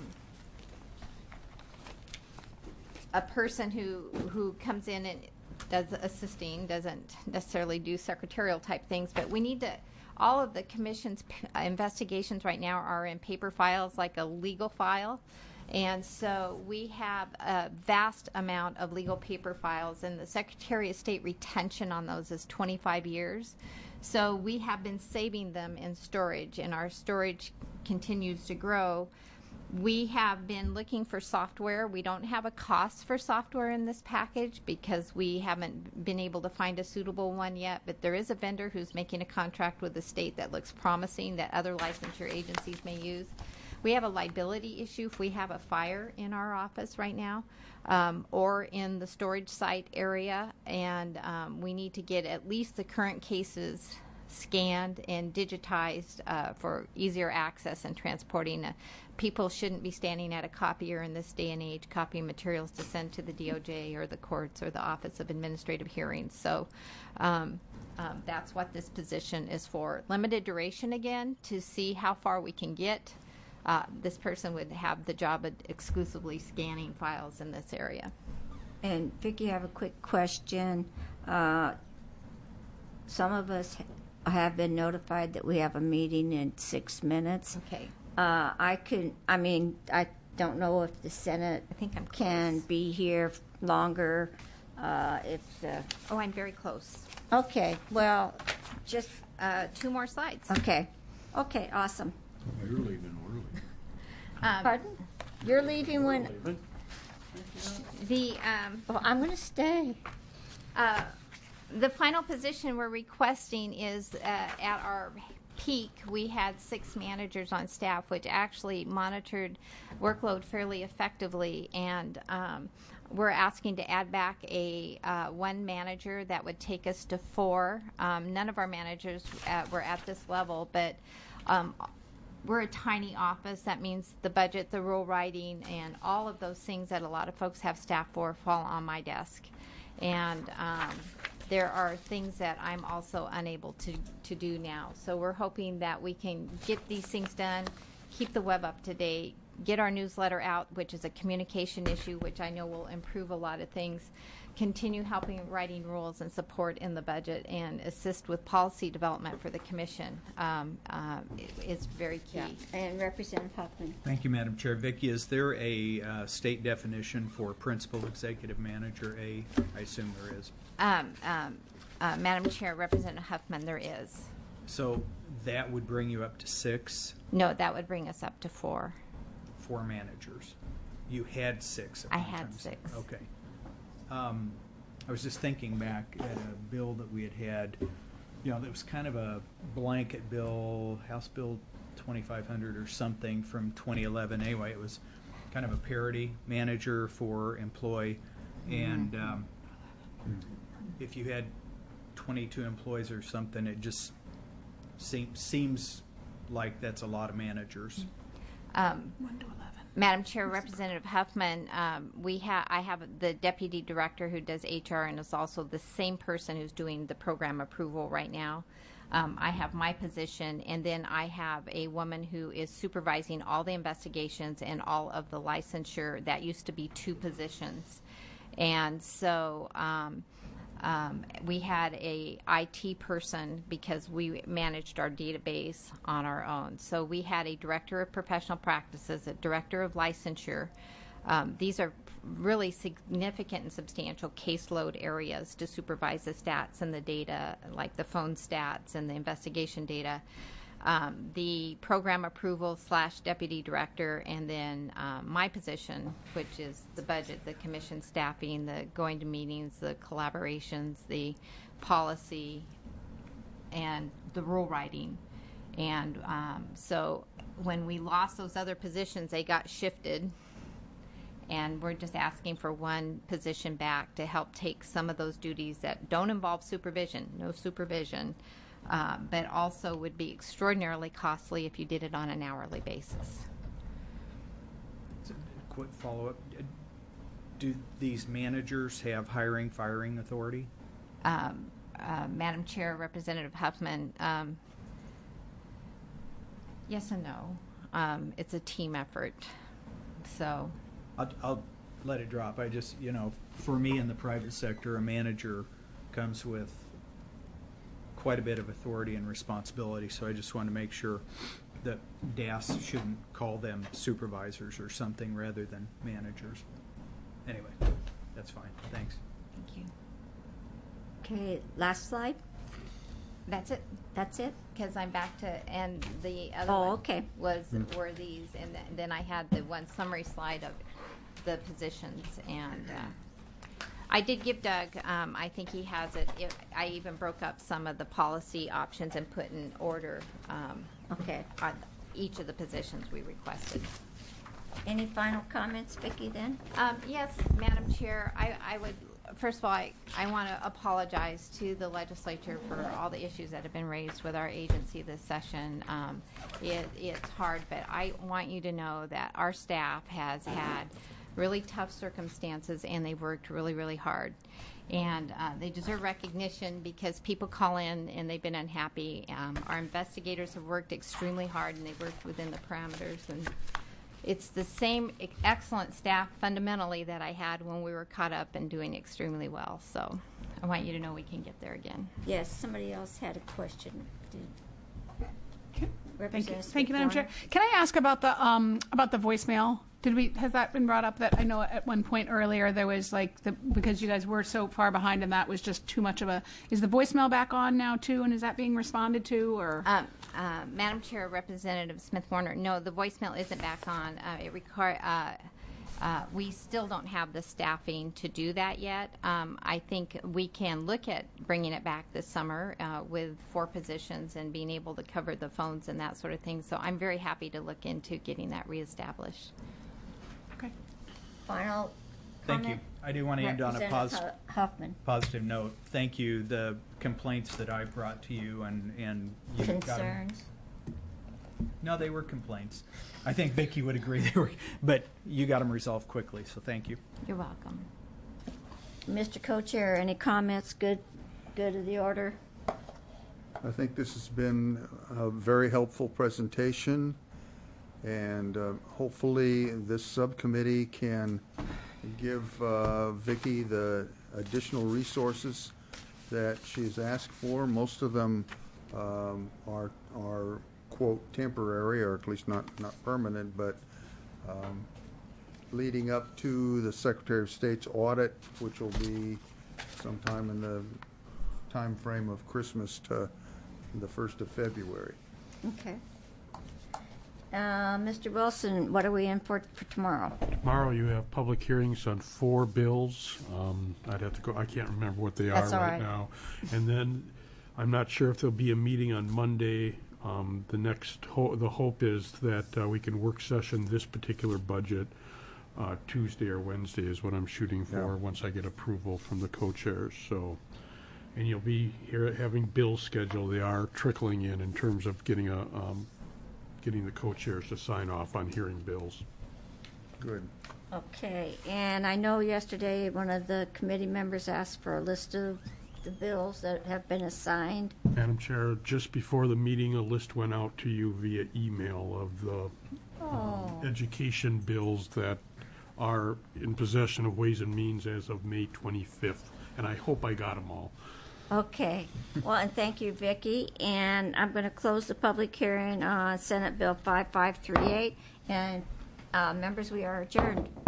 Speaker 11: a person who who comes in and does assisting, doesn't necessarily do secretarial type things, but we need to, all of the commission's p- investigations right now are in paper files, like a legal file. And so we have a vast amount of legal paper files, and the Secretary of State retention on those is twenty-five years. So we have been saving them in storage, and our storage continues to grow. We have been looking for software. We don't have a cost for software in this package because we haven't been able to find a suitable one yet, but there is a vendor who's making a contract with the state that looks promising that other licensure agencies may use. We have a liability issue if we have a fire in our office right now um, or in the storage site area, and um, we need to get at least the current cases scanned and digitized uh, for easier access and transporting. Uh, people shouldn't be standing at a copier in this day and age copying materials to send to the D O J or the courts or the Office of Administrative Hearings. So um, um, that's what this position is for. Limited duration again to see how far we can get. Uh, this person would have the job of exclusively scanning files in this area.
Speaker 2: And Vicki, I have a quick question. Uh, some of us have been notified that we have a meeting in six minutes.
Speaker 11: Okay.
Speaker 2: Uh, I could, I mean, I don't know if the Senate
Speaker 11: I think I'm
Speaker 2: can
Speaker 11: close.
Speaker 2: be here younger. Uh, if the,
Speaker 11: Oh, I'm very close.
Speaker 2: okay, well, just,
Speaker 11: Uh, two more slides.
Speaker 2: okay. Okay, awesome.
Speaker 7: You're leaving early.
Speaker 11: Um,
Speaker 2: Pardon? You're leaving when,
Speaker 11: the um,
Speaker 2: oh, I'm going to stay.
Speaker 11: uh, the final position we're requesting is uh, at our peak, we had six managers on staff, which actually monitored workload fairly effectively. And um, we're asking to add back a uh, one manager that would take us to four. Um, none of our managers uh, were at this level, but um, we're a tiny office. That means the budget, the rule writing, and all of those things that a lot of folks have staff for fall on my desk. And um, there are things that I'm also unable to, to do now. So we're hoping that we can get these things done, keep the web up to date, get our newsletter out, which is a communication issue, which I know will improve a lot of things, continue helping writing rules and support in the budget, and assist with policy development for the commission um, uh, is very key.
Speaker 2: Yeah. And Representative Huffman.
Speaker 9: Thank you, Madam Chair. Vicki, is there a uh, state definition for principal executive manager? A, I assume there is.
Speaker 11: Um, um, uh, Madam Chair, Representative Huffman, there is.
Speaker 9: So that would bring you up to six?
Speaker 11: No, that would bring us up to four.
Speaker 9: Four managers. You had six. At
Speaker 11: I
Speaker 9: one
Speaker 11: had
Speaker 9: time.
Speaker 11: six.
Speaker 9: Okay. Um, I was just thinking back at a bill that we had had, you know, that was kind of a blanket bill, House Bill twenty-five hundred or something from twenty eleven. Anyway, it was kind of a parity manager for employee. And um, if you had twenty-two employees or something, it just seem, seems like that's a lot of managers.
Speaker 11: Um, Madam Chair, Representative Huffman, um, we have I have the deputy director who does H R and is also the same person who's doing the program approval right now. Um, I have my position, and then I have a woman who is supervising all the investigations and all of the licensure. That used to be two positions, and so. Um, Um, we had a I T person because we managed our database on our own. So we had a director of professional practices, a director of licensure. Um, these are really significant and substantial caseload areas to supervise the stats and the data, like the phone stats and the investigation data. Um, the program approval slash deputy director, and then um, my position, which is the budget, the commission staffing, the going to meetings, the collaborations, the policy, and the rule writing. And um, so when we lost those other positions, they got shifted. And we're just asking for one position back to help take some of those duties that don't involve supervision, no supervision, Uh, but also would be extraordinarily costly if you did it on an hourly basis.
Speaker 9: Quick follow-up. Do these managers have hiring, firing authority?
Speaker 11: Um, uh, Madam Chair, Representative Huffman, um, yes and no. Um, it's a team effort. So
Speaker 9: I'll, I'll let it drop. I just, you know, for me in the private sector, a manager comes with quite a bit of authority and responsibility, so I just want to make sure that D A S shouldn't call them supervisors or something rather than managers. Anyway, that's fine. Thanks.
Speaker 11: thank you.
Speaker 2: Okay, last slide.
Speaker 11: That's it.
Speaker 2: That's it.
Speaker 11: Because I'm back to, and the other
Speaker 2: Oh,
Speaker 11: one
Speaker 2: okay.
Speaker 11: was were these, and th- then I had the one summary slide of the positions, and uh, I did give Doug. Um, I think he has it. it. I even broke up some of the policy options and put in order. Um,
Speaker 2: Okay.
Speaker 11: on each of the positions we requested.
Speaker 2: Any final comments, Vicki, then?
Speaker 11: Um, yes, Madam Chair, I, I would, first of all, I, I want to apologize to the legislature for all the issues that have been raised with our agency this session. Um, it, it's hard, but I want you to know that our staff has had really tough circumstances, and they've worked really, really hard. And uh, they deserve recognition because people call in and they've been unhappy. Um, our investigators have worked extremely hard, and they've worked within the parameters. And it's the same excellent staff fundamentally that I had when we were caught up and doing extremely well. So I want you to know we can get there again.
Speaker 2: Yes, somebody else had a question. Did-
Speaker 8: Thank you,
Speaker 2: Representative
Speaker 8: thank you, Madam
Speaker 2: Warner?
Speaker 8: Chair. Can I ask about the um about the voicemail? Did we has that been brought up? That I know at one point earlier there was like the because you guys were so far behind and that was just too much of a. Is the voicemail back on now too? And is that being responded to or?
Speaker 11: Um, uh, Madam Chair, Representative Smith Warner, no, the voicemail isn't back on. Uh, it require. Uh, Uh, we still don't have the staffing to do that yet. Um, I think we can look at bringing it back this summer uh, with four positions and being able to cover the phones and that sort of thing. So I'm very happy to look into getting that reestablished.
Speaker 8: Okay.
Speaker 2: Final
Speaker 9: Thank you.
Speaker 2: comment?
Speaker 9: I do want to end on a
Speaker 2: Representative
Speaker 9: positive.
Speaker 2: Hu- Huffman.
Speaker 9: Positive note. Thank you. The complaints that I brought to you and and you got 'em-
Speaker 2: Concerns?
Speaker 9: No, they were complaints. I think Vicki would agree they were, but you got them resolved quickly. So thank you.
Speaker 11: You're welcome.
Speaker 2: Mister Co-Chair, any comments? Good, good of the order?
Speaker 4: I think this has been a very helpful presentation, and uh, hopefully this subcommittee can give uh, Vicki the additional resources that she's asked for. Most of them um, are, are, quote, temporary, or at least not, not permanent, but um, leading up to the Secretary of State's audit, which will be sometime in the time frame of Christmas to the first of February.
Speaker 2: Okay. Uh, Mister Wilson, what are we in for, for tomorrow?
Speaker 7: Tomorrow you have public hearings on four bills. Um, I'd have to go, I can't remember what they
Speaker 2: That's
Speaker 7: are
Speaker 2: all
Speaker 7: right
Speaker 2: right.
Speaker 7: now. And then I'm not sure if there'll be a meeting on Monday. Um, the next, ho- the hope is that uh, we can work session this particular budget uh, Tuesday or Wednesday is what I'm shooting for,
Speaker 4: Yeah.
Speaker 7: once I get approval from the co-chairs. So, and you'll be here having bills scheduled. They are trickling in in terms of getting a um, getting the co-chairs to sign off on hearing bills.
Speaker 4: Good.
Speaker 2: Okay, and I know yesterday one of the committee members asked for a list of the bills that have been assigned.
Speaker 7: Madam Chair, just before the meeting, a list went out to you via email of the
Speaker 2: Oh.
Speaker 7: um, education bills that are in possession of Ways and Means as of May twenty-fifth, and I hope I got them all.
Speaker 2: Okay, well, and thank you, Vicki. And I'm going to close the public hearing on Senate Bill five five three eight. And uh, members, we are adjourned.